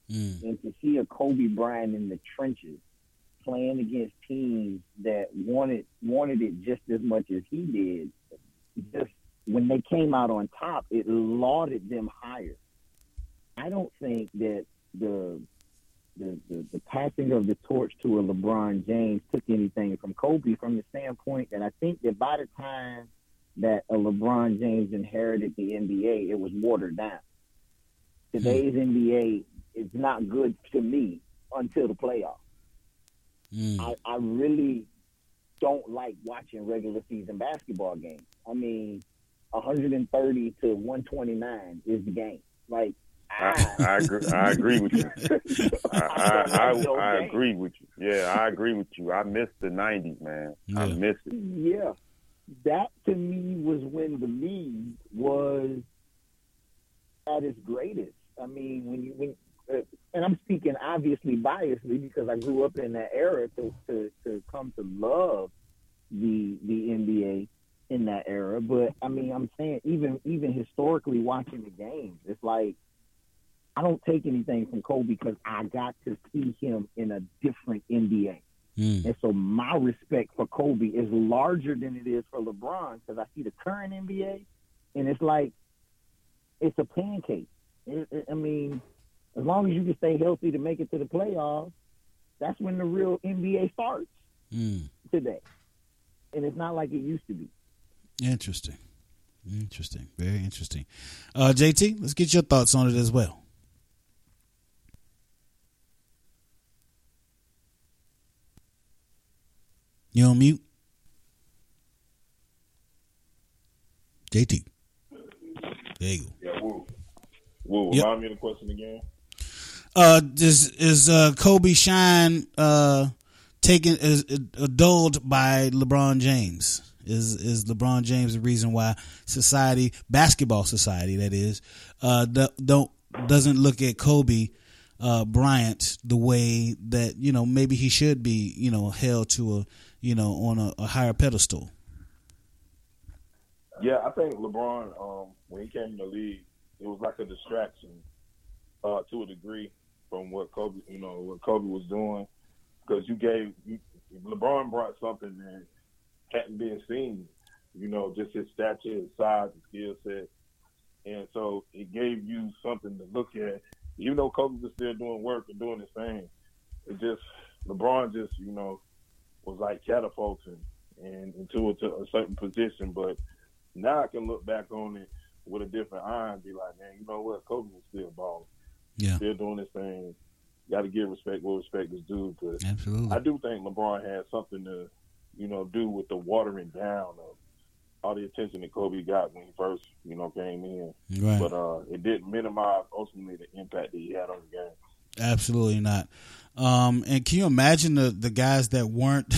Mm. And to see a Kobe Bryant in the trenches playing against teams that wanted wanted it just as much as he did, just when they came out on top, it lauded them higher. I don't think that the the, the the passing of the torch to a LeBron James took anything from Kobe, from the standpoint that I think that by the time that a LeBron James inherited the N B A, it was watered down. Today's mm. N B A is not good to me until the playoffs. Mm. I, I really don't like watching regular season basketball games. I mean, one thirty to one twenty-nine is the game. Like, I, I agree. I agree with you. I, I, I, I agree with you. Yeah, I agree with you. I miss the nineties, man. Yeah. I miss it. Yeah, that to me was when the league was at its greatest. I mean, when you when, uh, and I'm speaking obviously biasly because I grew up in that era to to, to come to love the the N B A in that era. But I mean, I'm saying even even historically watching the games, it's like, I don't take anything from Kobe because I got to see him in a different N B A. Mm. And so my respect for Kobe is larger than it is for LeBron because I see the current N B A, and it's like, it's a pancake. It, it, I mean, as long as you can stay healthy to make it to the playoffs, that's when the real N B A starts mm. today. And it's not like it used to be. Interesting. Interesting. Very interesting. Uh, J T, let's get your thoughts on it as well. You on mute? J T. There you go. Yeah, woo. Woo, yep. Remind me of the question again. Uh, is, is uh, Kobe shine uh, taken, is, is dulled by LeBron James? Is is LeBron James the reason why society, basketball society, that is, uh, don't doesn't look at Kobe uh, Bryant the way that, you know, maybe he should be, you know, held to a, you know, on a, a higher pedestal? Yeah, I think LeBron, um, when he came in the league, it was like a distraction uh, to a degree from what Kobe, you know, what Kobe was doing, because you gave you, LeBron brought something that hadn't been seen, you know, just his stature, his size, his skill set, and so it gave you something to look at. Even though Kobe was still doing work and doing his thing, it just LeBron just, you know, was like catapulting and into a, to a certain position. But now I can look back on it with a different eye and be like, man, you know what? Kobe was still balling. Yeah. Still doing his thing. Got to give respect where respect is due. But absolutely, I do think LeBron had something to, you know, do with the watering down of all the attention that Kobe got when he first, you know, came in. Right. But uh, it didn't minimize ultimately the impact that he had on the game. Absolutely not. Um, and can you imagine the, the guys that weren't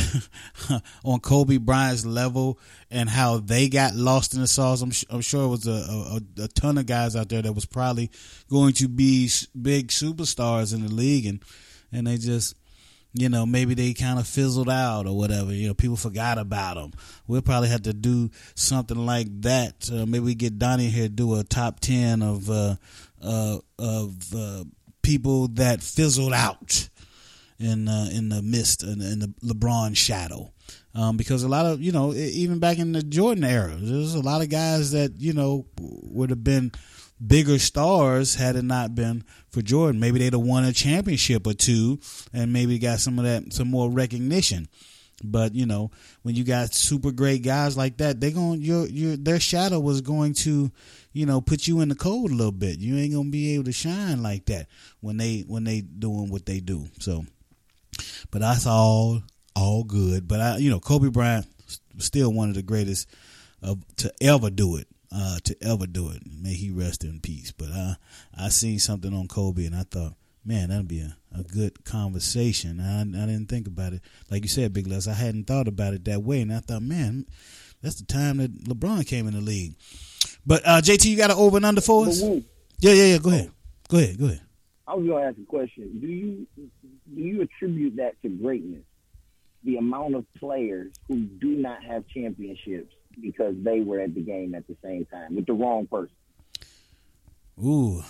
on Kobe Bryant's level and how they got lost in the sauce? I'm, I'm sure it was a, a, a ton of guys out there that was probably going to be big superstars in the league, and, and they just, you know, maybe they kind of fizzled out or whatever. You know, people forgot about them. We'll probably have to do something like that. Uh, maybe we get Donnie here to do a top ten of uh, uh, of uh, people that fizzled out in uh, in the mist in, in the LeBron shadow, um, because a lot of, you know, even back in the Jordan era, there's a lot of guys that, you know, would have been bigger stars had it not been for Jordan. Maybe they'd have won a championship or two and maybe got some of that, some more recognition. But, you know, when you got super great guys like that, they going your your their shadow was going to, you know, put you in the cold a little bit. You ain't gonna be able to shine like that when they when they doing what they do. So, but that's all all good. But I, you know, Kobe Bryant still one of the greatest uh, to ever do it. Uh, to ever do it. May he rest in peace. But I I seen something on Kobe and I thought, man, that'd be a, a good conversation. I, I didn't think about it. Like you said, Big Les, I hadn't thought about it that way. And I thought, man, that's the time that LeBron came in the league. But uh, J T, you got an over and under for us? Yeah, yeah, yeah. Go ahead. Go ahead. Go ahead. I was going to ask a question. Do you do you attribute that to greatness? The amount of players who do not have championships because they were at the game at the same time with the wrong person? Ooh,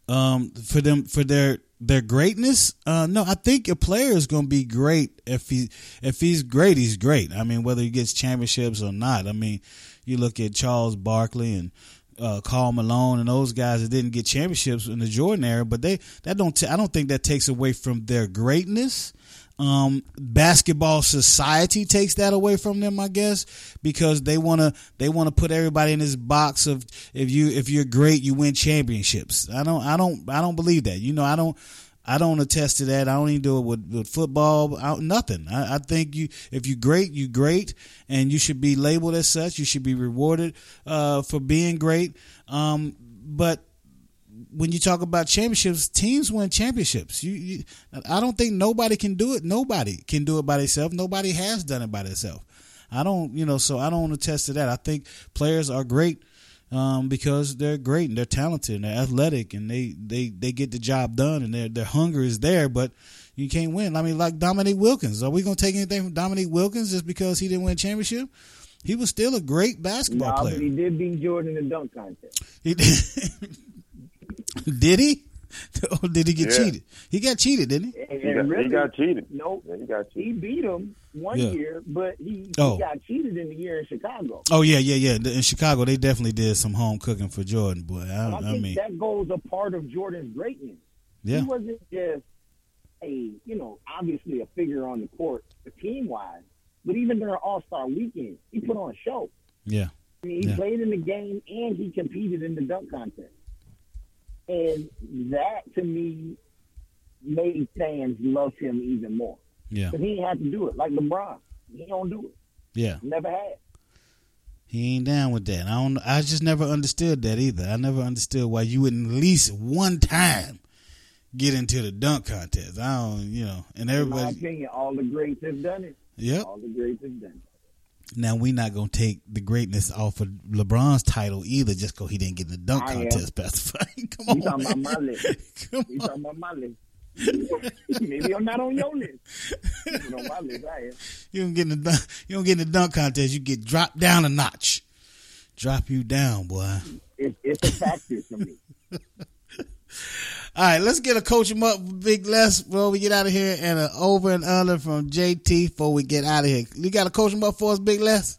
um, for them for their their greatness. Uh, no, I think a player is going to be great if he if he's great, he's great. I mean, whether he gets championships or not. I mean, you look at Charles Barkley and uh, Karl Malone and those guys that didn't get championships in the Jordan era, but they that don't t- I don't think that takes away from their greatness. Um, basketball society takes that away from them, I guess, because they want to they want to put everybody in this box of if you if you're great, you win championships. I don't I don't I don't believe that. You know, I don't I don't attest to that. I don't even do it with, with football. I, nothing. I, I think you if you're great, you're great, and you should be labeled as such. You should be rewarded uh, for being great. Um, but when you talk about championships, teams win championships. You, you, I don't think nobody can do it. Nobody can do it by themselves. Nobody has done it by themselves. I don't, you know, so I don't attest to that. I think players are great um, because they're great and they're talented and they're athletic and they, they, they get the job done and their their hunger is there, but you can't win. I mean, like Dominique Wilkins. Are we going to take anything from Dominique Wilkins just because he didn't win a championship? He was still a great basketball no, player. But he did beat Jordan in the dunk contest. He did. Did he? Or did he get yeah. cheated? He got cheated, didn't he? And, he, got, really, he got cheated. No, yeah, he got cheated. He beat him one yeah. year, but he, oh. he got cheated in the year in Chicago. Oh yeah, yeah, yeah. In Chicago, they definitely did some home cooking for Jordan. Boy, I, I, I think mean, that goes a part of Jordan's greatness. Yeah. He wasn't just a, you know, obviously a figure on the court, team wise, but even during All Star Weekend, he put on a show. Yeah. I mean, he yeah. played in the game and he competed in the dunk contest. And that, to me, made fans love him even more. Yeah. Because he didn't have to do it. Like LeBron. He don't do it. Yeah. Never had. He ain't down with that. I don't. I just never understood that either. I never understood why you wouldn't at least one time get into the dunk contest. I don't, you know, and everybody. In my opinion, all the greats have done it. Yep. All the greats have done it. Now, we're not going to take the greatness off of LeBron's title either just because he didn't get in the dunk I contest. Come on, you talking man. about my list. Come you on. talking about my list. Maybe I'm not on your list. But on my list, I am. You don't get in the dunk, you don't get in the dunk contest. You get dropped down a notch. Drop you down, boy. It, it's a factor for me. All right, let's get a coach him up, Big Les, before we get out of here, and an over and under from J T before we get out of here. You got a coach him up for us, Big Les?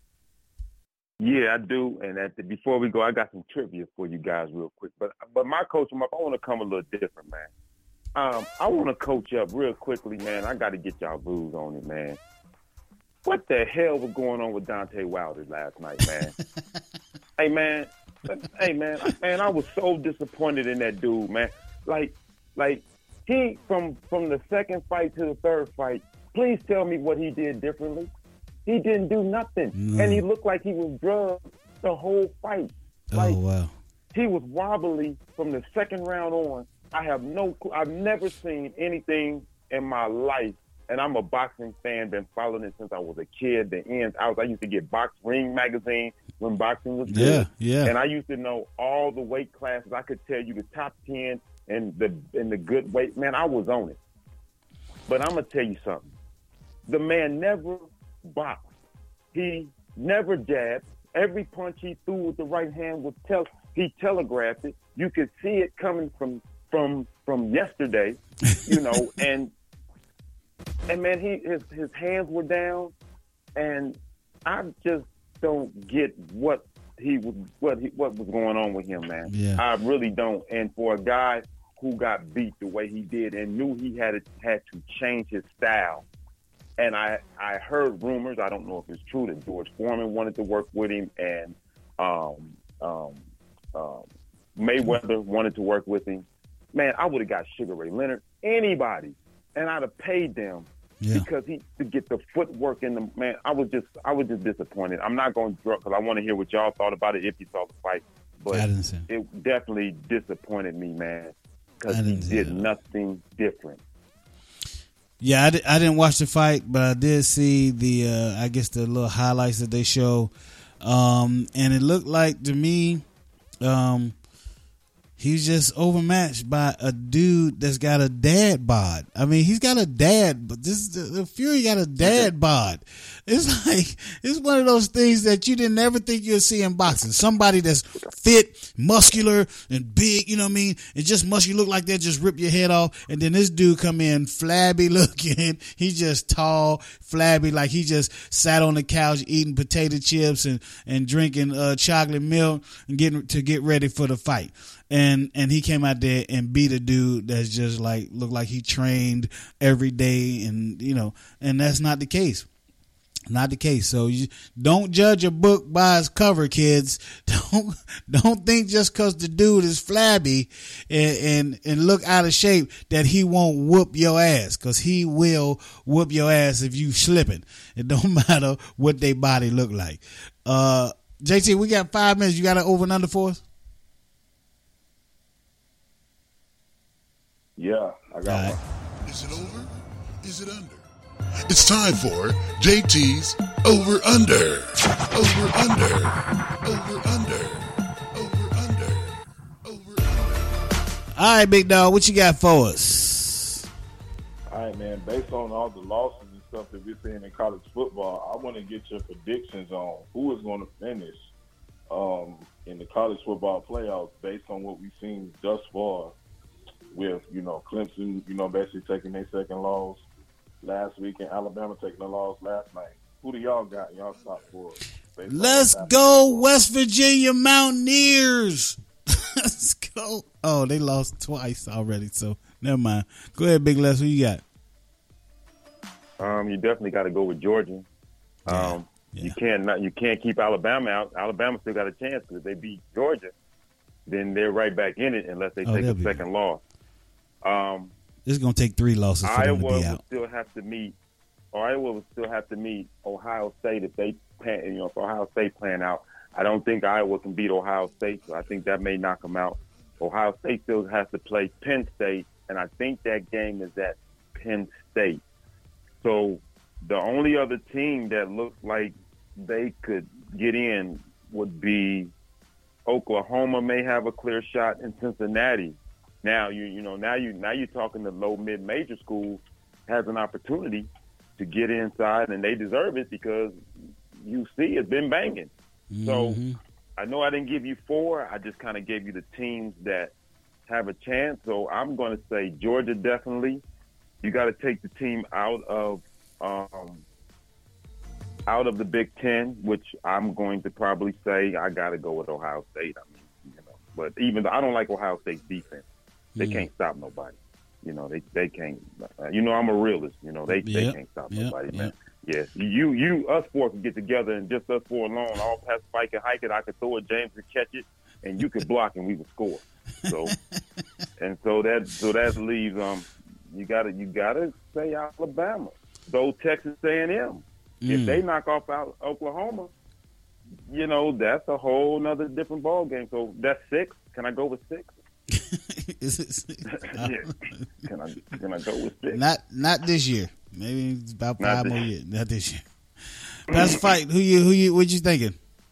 Yeah, I do. And at the, before we go, I got some trivia for you guys real quick. But but my coach him up, I want to come a little different, man. Um, I want to coach up real quickly, man. I got to get y'all views on it, man. What the hell was going on with Deontay Wilder last night, man? Hey, man. Hey, man. Man, I was so disappointed in that dude, man. Like, like he, from from the second fight to the third fight, please tell me what he did differently. He didn't do nothing. No. And he looked like he was drugged the whole fight. Like, oh, wow. He was wobbly from the second round on. I have no clue. I've never seen anything in my life, and I'm a boxing fan, been following it since I was a kid. The ends, I was, I used to get Box Ring magazine when boxing was good. Yeah, yeah. And I used to know all the weight classes. I could tell you the top ten and the and the good weight. Man, I was on it. But I'm gonna tell you something. The man never boxed. He never jabbed. Every punch he threw with the right hand was tel- he telegraphed it. You could see it coming from from from yesterday, you know, and and man, he his his hands were down, and I just don't get what he was what he, what was going on with him, man. Yeah. I really don't. And for a guy who got beat the way he did and knew he had to, had to change his style. And I, I heard rumors, I don't know if it's true, that George Foreman wanted to work with him and um, um, um, Mayweather wanted to work with him. Man, I would have got Sugar Ray Leonard, anybody, and I'd have paid them yeah. because he to get the footwork in the man. I was just I was just disappointed. I'm not going to drop because I want to hear what y'all thought about it if you saw the fight, but it definitely disappointed me, man, because he did nothing different. Yeah, I, di- I didn't watch the fight, but I did see the, uh, I guess, the little highlights that they show. Um, and it looked like, to me, um, he's just overmatched by a dude that's got a dad bod. I mean, he's got a dad, but this the Fury got a dad bod. It's like it's one of those things that you didn't ever think you'd see in boxing. Somebody that's fit, muscular, and big. You know what I mean? And just muscular, look like that, just rip your head off. And then this dude come in flabby looking. He's just tall, flabby, like he just sat on the couch eating potato chips and and drinking uh, chocolate milk and getting to get ready for the fight. And and he came out there and beat a dude that's just like looked like he trained every day, and you know, and that's not the case. Not the case. So you don't judge a book by its cover, kids. Don't don't think just because the dude is flabby and, and and look out of shape that he won't whoop your ass, because he will whoop your ass if you slipping. It don't matter what they body look like. Uh, J T, we got five minutes. You got an over and under for us? Yeah, I got right. one. Is it over? Is it under? It's time for J T's Over Under. Over Under. Over Under. Over Under. Over Under. All right, big dog, what you got for us? All right, man. Based on all the losses and stuff that we're seeing in college football, I want to get your predictions on who is going to finish um, in the college football playoffs based on what we've seen thus far with, you know, Clemson, you know, basically taking their second loss last week and Alabama taking the loss last night. Who do y'all got in y'all top four? Let's go, West Virginia Mountaineers. Let's go. Oh, they lost twice already, so never mind. Go ahead, Big Les. Who you got? Um, you definitely got to go with Georgia. Um, yeah. You can't not, you can't keep Alabama out. Alabama still got a chance, because if they beat Georgia, then they're right back in it unless they oh, take a be second loss. Um, It's going to take three losses for Iowa them to be will out. still have to meet. Or Iowa will still have to meet Ohio State if they, plan, you know, if Ohio State plan out. I don't think Iowa can beat Ohio State, so I think that may knock them out. Ohio State still has to play Penn State, and I think that game is at Penn State. So the only other team that looks like they could get in would be Oklahoma. May have a clear shot, in Cincinnati. Now you you know now you now you're talking to low mid major schools has an opportunity to get inside, and they deserve it because U C has been banging. Mm-hmm. So I know I didn't give you four. I just kind of gave you the teams that have a chance. So I'm going to say Georgia definitely. You got to take the team out of um, out of the Big Ten, which I'm going to probably say I got to go with Ohio State. I mean, you know, but even though I don't like Ohio State's defense. They can't stop nobody. You know, they they can't. Uh, you know, I'm a realist. You know, they, yep, they can't stop yep, nobody, man. Yep. Yeah, you you us four can get together, and just us four alone, all past Spike and hike it. I could throw it, James could catch it, and you could block, and we would score. So, and so that so that leaves um, you gotta you gotta say Alabama. Though Texas A and M, mm. if they knock off out Oklahoma, you know that's a whole nother different ball game. So that's six. Can I go with six? Is it six? yeah. Can I can I go with six? Not not this year. Maybe it's about five not more years. Not this year. Pastor Fight, who you who you what you thinking?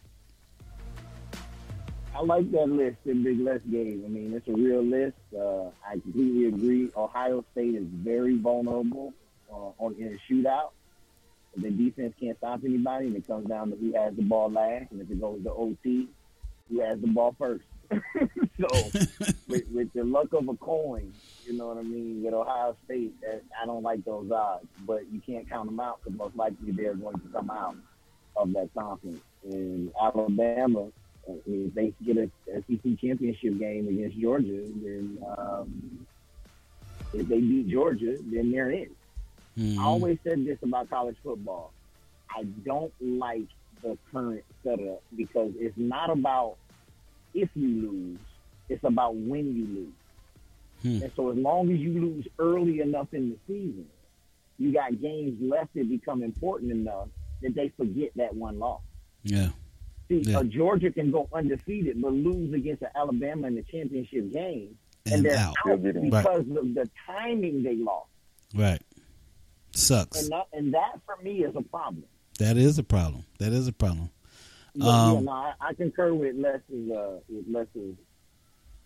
I like that list that Big Les gave. I mean, it's a real list. Uh, I completely agree. Ohio State is very vulnerable uh, on in a shootout. The defense can't stop anybody, and it comes down to who has the ball last. And if it goes to O T, who has the ball first. So, with, with the luck of a coin, you know what I mean, with Ohio State, that, I don't like those odds. But you can't count them out, because most likely they're going to come out of that conference. And Alabama, if they get a S E C championship game against Georgia, then um, if they beat Georgia, then they're in. Mm-hmm. I always said this about college football. I don't like the current setup, because it's not about if you lose, it's about when you lose. Hmm. And so as long as you lose early enough in the season, you got games left that become important enough that they forget that one loss. Yeah. See, yeah. Uh, Georgia can go undefeated but lose against an Alabama in the championship game, and, and they're out, out because right. of the timing they lost. Right. Sucks. And that, and that for me is a problem. That is a problem. That is a problem. But, um, yeah, no, I, I concur with Les's, uh, with Les's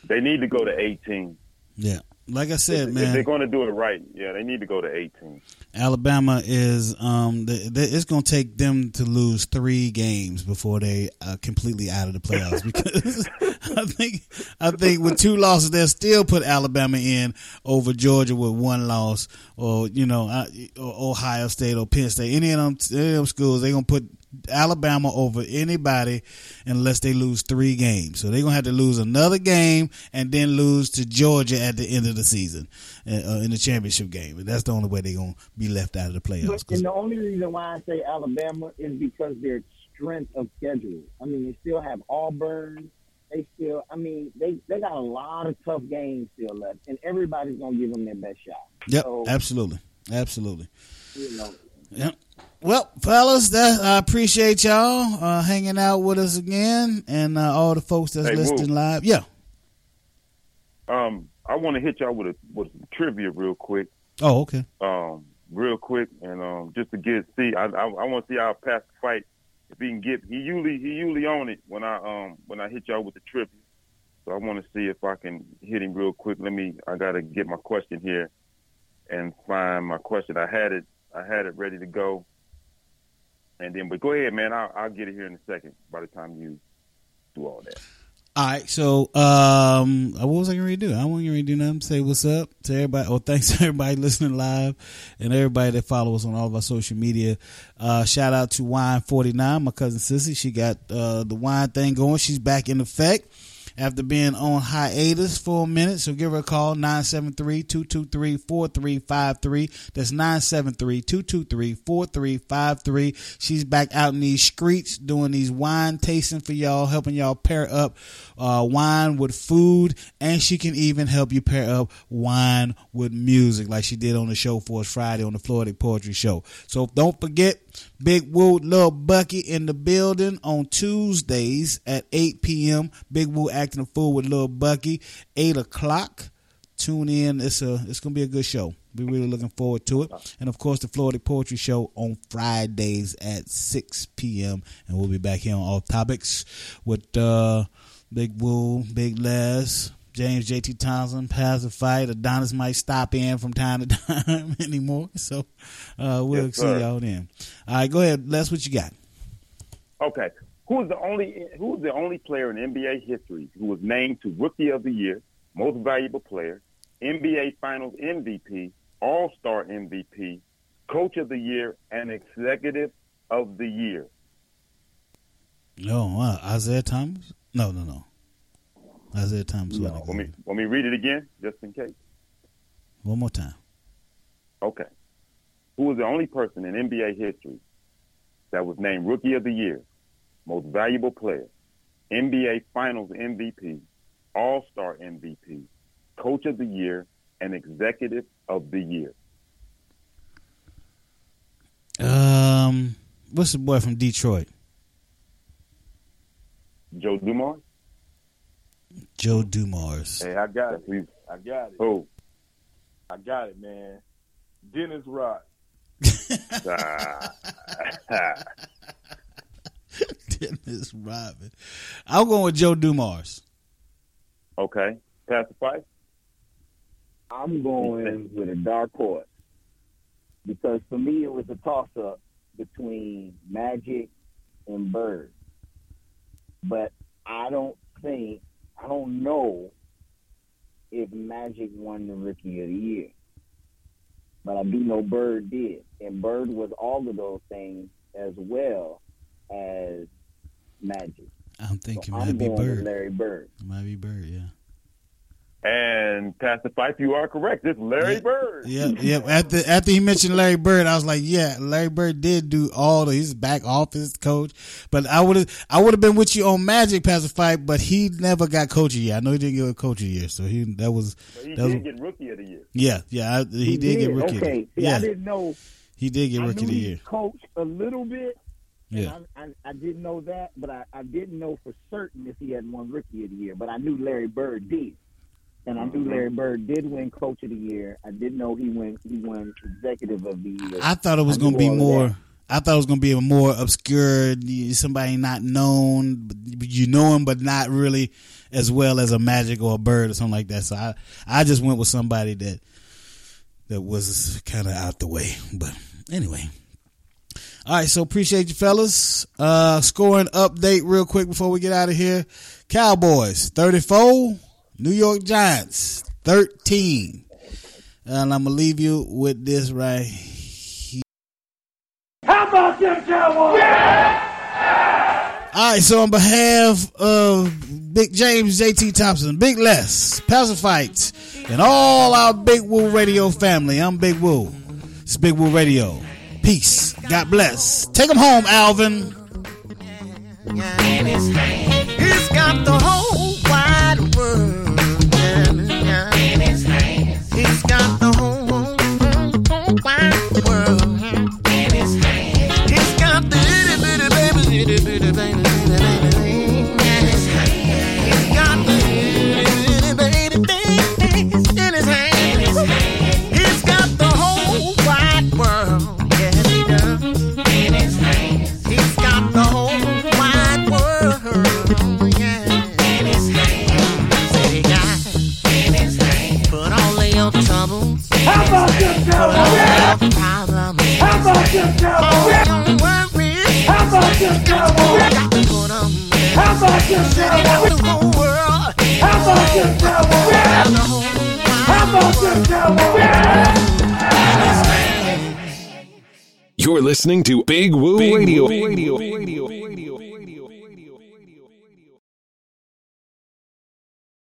They need to go to eighteen. Yeah. Like I said, if, man, if they're going to do it right, yeah, they need to go to eighteen. Alabama is um, the, the, it's going to take them to lose three games before they are completely out of the playoffs. Because I think I think with two losses, they'll still put Alabama in over Georgia with one loss, or you know, or Ohio State or Penn State. Any of them, any of them schools, they're going to put Alabama over anybody unless they lose three games. So they're going to have to lose another game and then lose to Georgia at the end of the season uh, in the championship game. And that's the only way they're going to be left out of the playoffs. But, and the only reason why I say Alabama is because their strength of schedule. I mean, they still have Auburn. They still, I mean, they, they got a lot of tough games still left, and everybody's going to give them their best shot. Yep, so, absolutely. Absolutely. You know. Yep. Well, fellas, that, I appreciate y'all uh, hanging out with us again, and uh, all the folks that's hey, listening Woo. live. Yeah. Um, I want to hit y'all with a with some trivia real quick. Oh, okay. Um, real quick, and um, just to get see, I I, I want to see how past the fight if he can get. He usually he usually on it when I um when I hit y'all with the trivia. So I want to see if I can hit him real quick. Let me. I gotta get my question here, and find my question. I had it. I had it ready to go. And then, but go ahead, man. I'll, I'll get it here in a second. By the time you do all that. All right. So, um, what was I going to do? I wasn't going to do nothing. Say what's up to everybody. Oh, thanks to everybody listening live and everybody that follow us on all of our social media. Uh, shout out to Wine forty-nine, my cousin Sissy. She got uh, the wine thing going. She's back in effect after being on hiatus for a minute. So give her a call, nine seven three, two two three, four three five three. That's nine seven three, two two three, four three five three. She's back out in these streets doing these wine tasting for y'all, helping y'all pair up uh, wine with food, and she can even help you pair up wine with music like she did on the show for us Friday on the Florida Poetry Show. So don't forget, Big Woo, Lil Bucky in the building on Tuesdays at eight p.m. Big Woo acting a fool with Lil Bucky, eight o'clock. Tune in. It's a it's gonna be a good show. We're really looking forward to it. And of course, the Florida Poetry Show on Fridays at six p.m. And we'll be back here on All Topics with uh, Big Woo, Big Les, James J T Thompson, Pass the Fight. Adonis might stop in from time to time anymore. So uh, we'll yes, see sir. y'all then. All right, go ahead, Les. What you got? Okay. Who is the only who is the only player in N B A history who was named to Rookie of the Year, Most Valuable Player, N B A Finals M V P, All-Star M V P, Coach of the Year, and Executive of the Year? No, uh, Isaiah Thomas? No, no, no. Isaiah Thomas. No. Let me, let me read it again, just in case. One more time. Okay. Who was the only person in N B A history that was named Rookie of the Year, Most Valuable Player, N B A Finals M V P, All-Star M V P, Coach of the Year, and Executive of the Year? Um, what's the boy from Detroit? Joe Dumars? Joe Dumars. Hey, I got it. I got it. Oh. I got it, man. Dennis Rodman. Dennis Rodman. I'm going with Joe Dumars. Okay. Pastor Fife? I'm going with a dark horse because for me it was a toss-up between Magic and Bird. But I don't think, I don't know if Magic won the Rookie of the Year. But I do know Bird did. And Bird was all of those things as well as Magic. I'm thinking so it might I'm be going Bird. with Larry Bird. It might be Bird, yeah. And Pastor Fife, you are correct. It's Larry yeah, Bird. Yeah, yeah. After after he mentioned Larry Bird, I was like, yeah, Larry Bird did do all the he's back office coach. But I would have I would have been with you on Magic, Pastor Fife, but he never got coach of the year. I know he didn't get a coach of the year, so he that was But he that did was, get Rookie of the Year. Yeah, yeah, I, he, He did, did get Rookie. Okay, of the year. see, Yeah, I didn't know. he did get I Rookie knew of the he year. coached a little bit. Yeah, I, I, I didn't know that, but I, I didn't know for certain if he had won Rookie of the Year. But I knew Larry Bird did. And I knew Larry Bird did win Coach of the Year. I didn't know he won he won Executive of the Year. I thought it was going to be more. I thought it was going to be a more obscure, somebody not known, you know him, but not really as well as a Magic or a Bird or something like that. So I, I just went with somebody that that was kind of out the way. But anyway. All right, so appreciate you, fellas. Uh, scoring update real quick before we get out of here. Cowboys, thirty-four. New York Giants, thirteen. And I'm going to leave you with this right here. How about them Cowboys? Yeah! All right, so on behalf of Big James, J T Thompson, Big Les, Pacifites, and all our Big Woo Radio family, I'm Big Woo. It's Big Woo Radio. Peace. God bless. Take them home, Alvin. He's got the whole wide world. He's got the whole, whole wide world. He's got the itty bitty baby, itty bitty baby, baby, baby. He's got the itty bitty baby in his hand. He's got the whole wide world. Yes, he does. He's got the whole wide world. Yeah. Said he got put all of your troubles. How about them Cowboys? Your problems. How about them Cowboys? Don't worry. How about them Cowboys? Put 'em How about them Cowboys? the whole world. How about them Cowboys? The whole How about them Cowboys? You're listening to Big Woo Radio. Radio. Radio. Radio.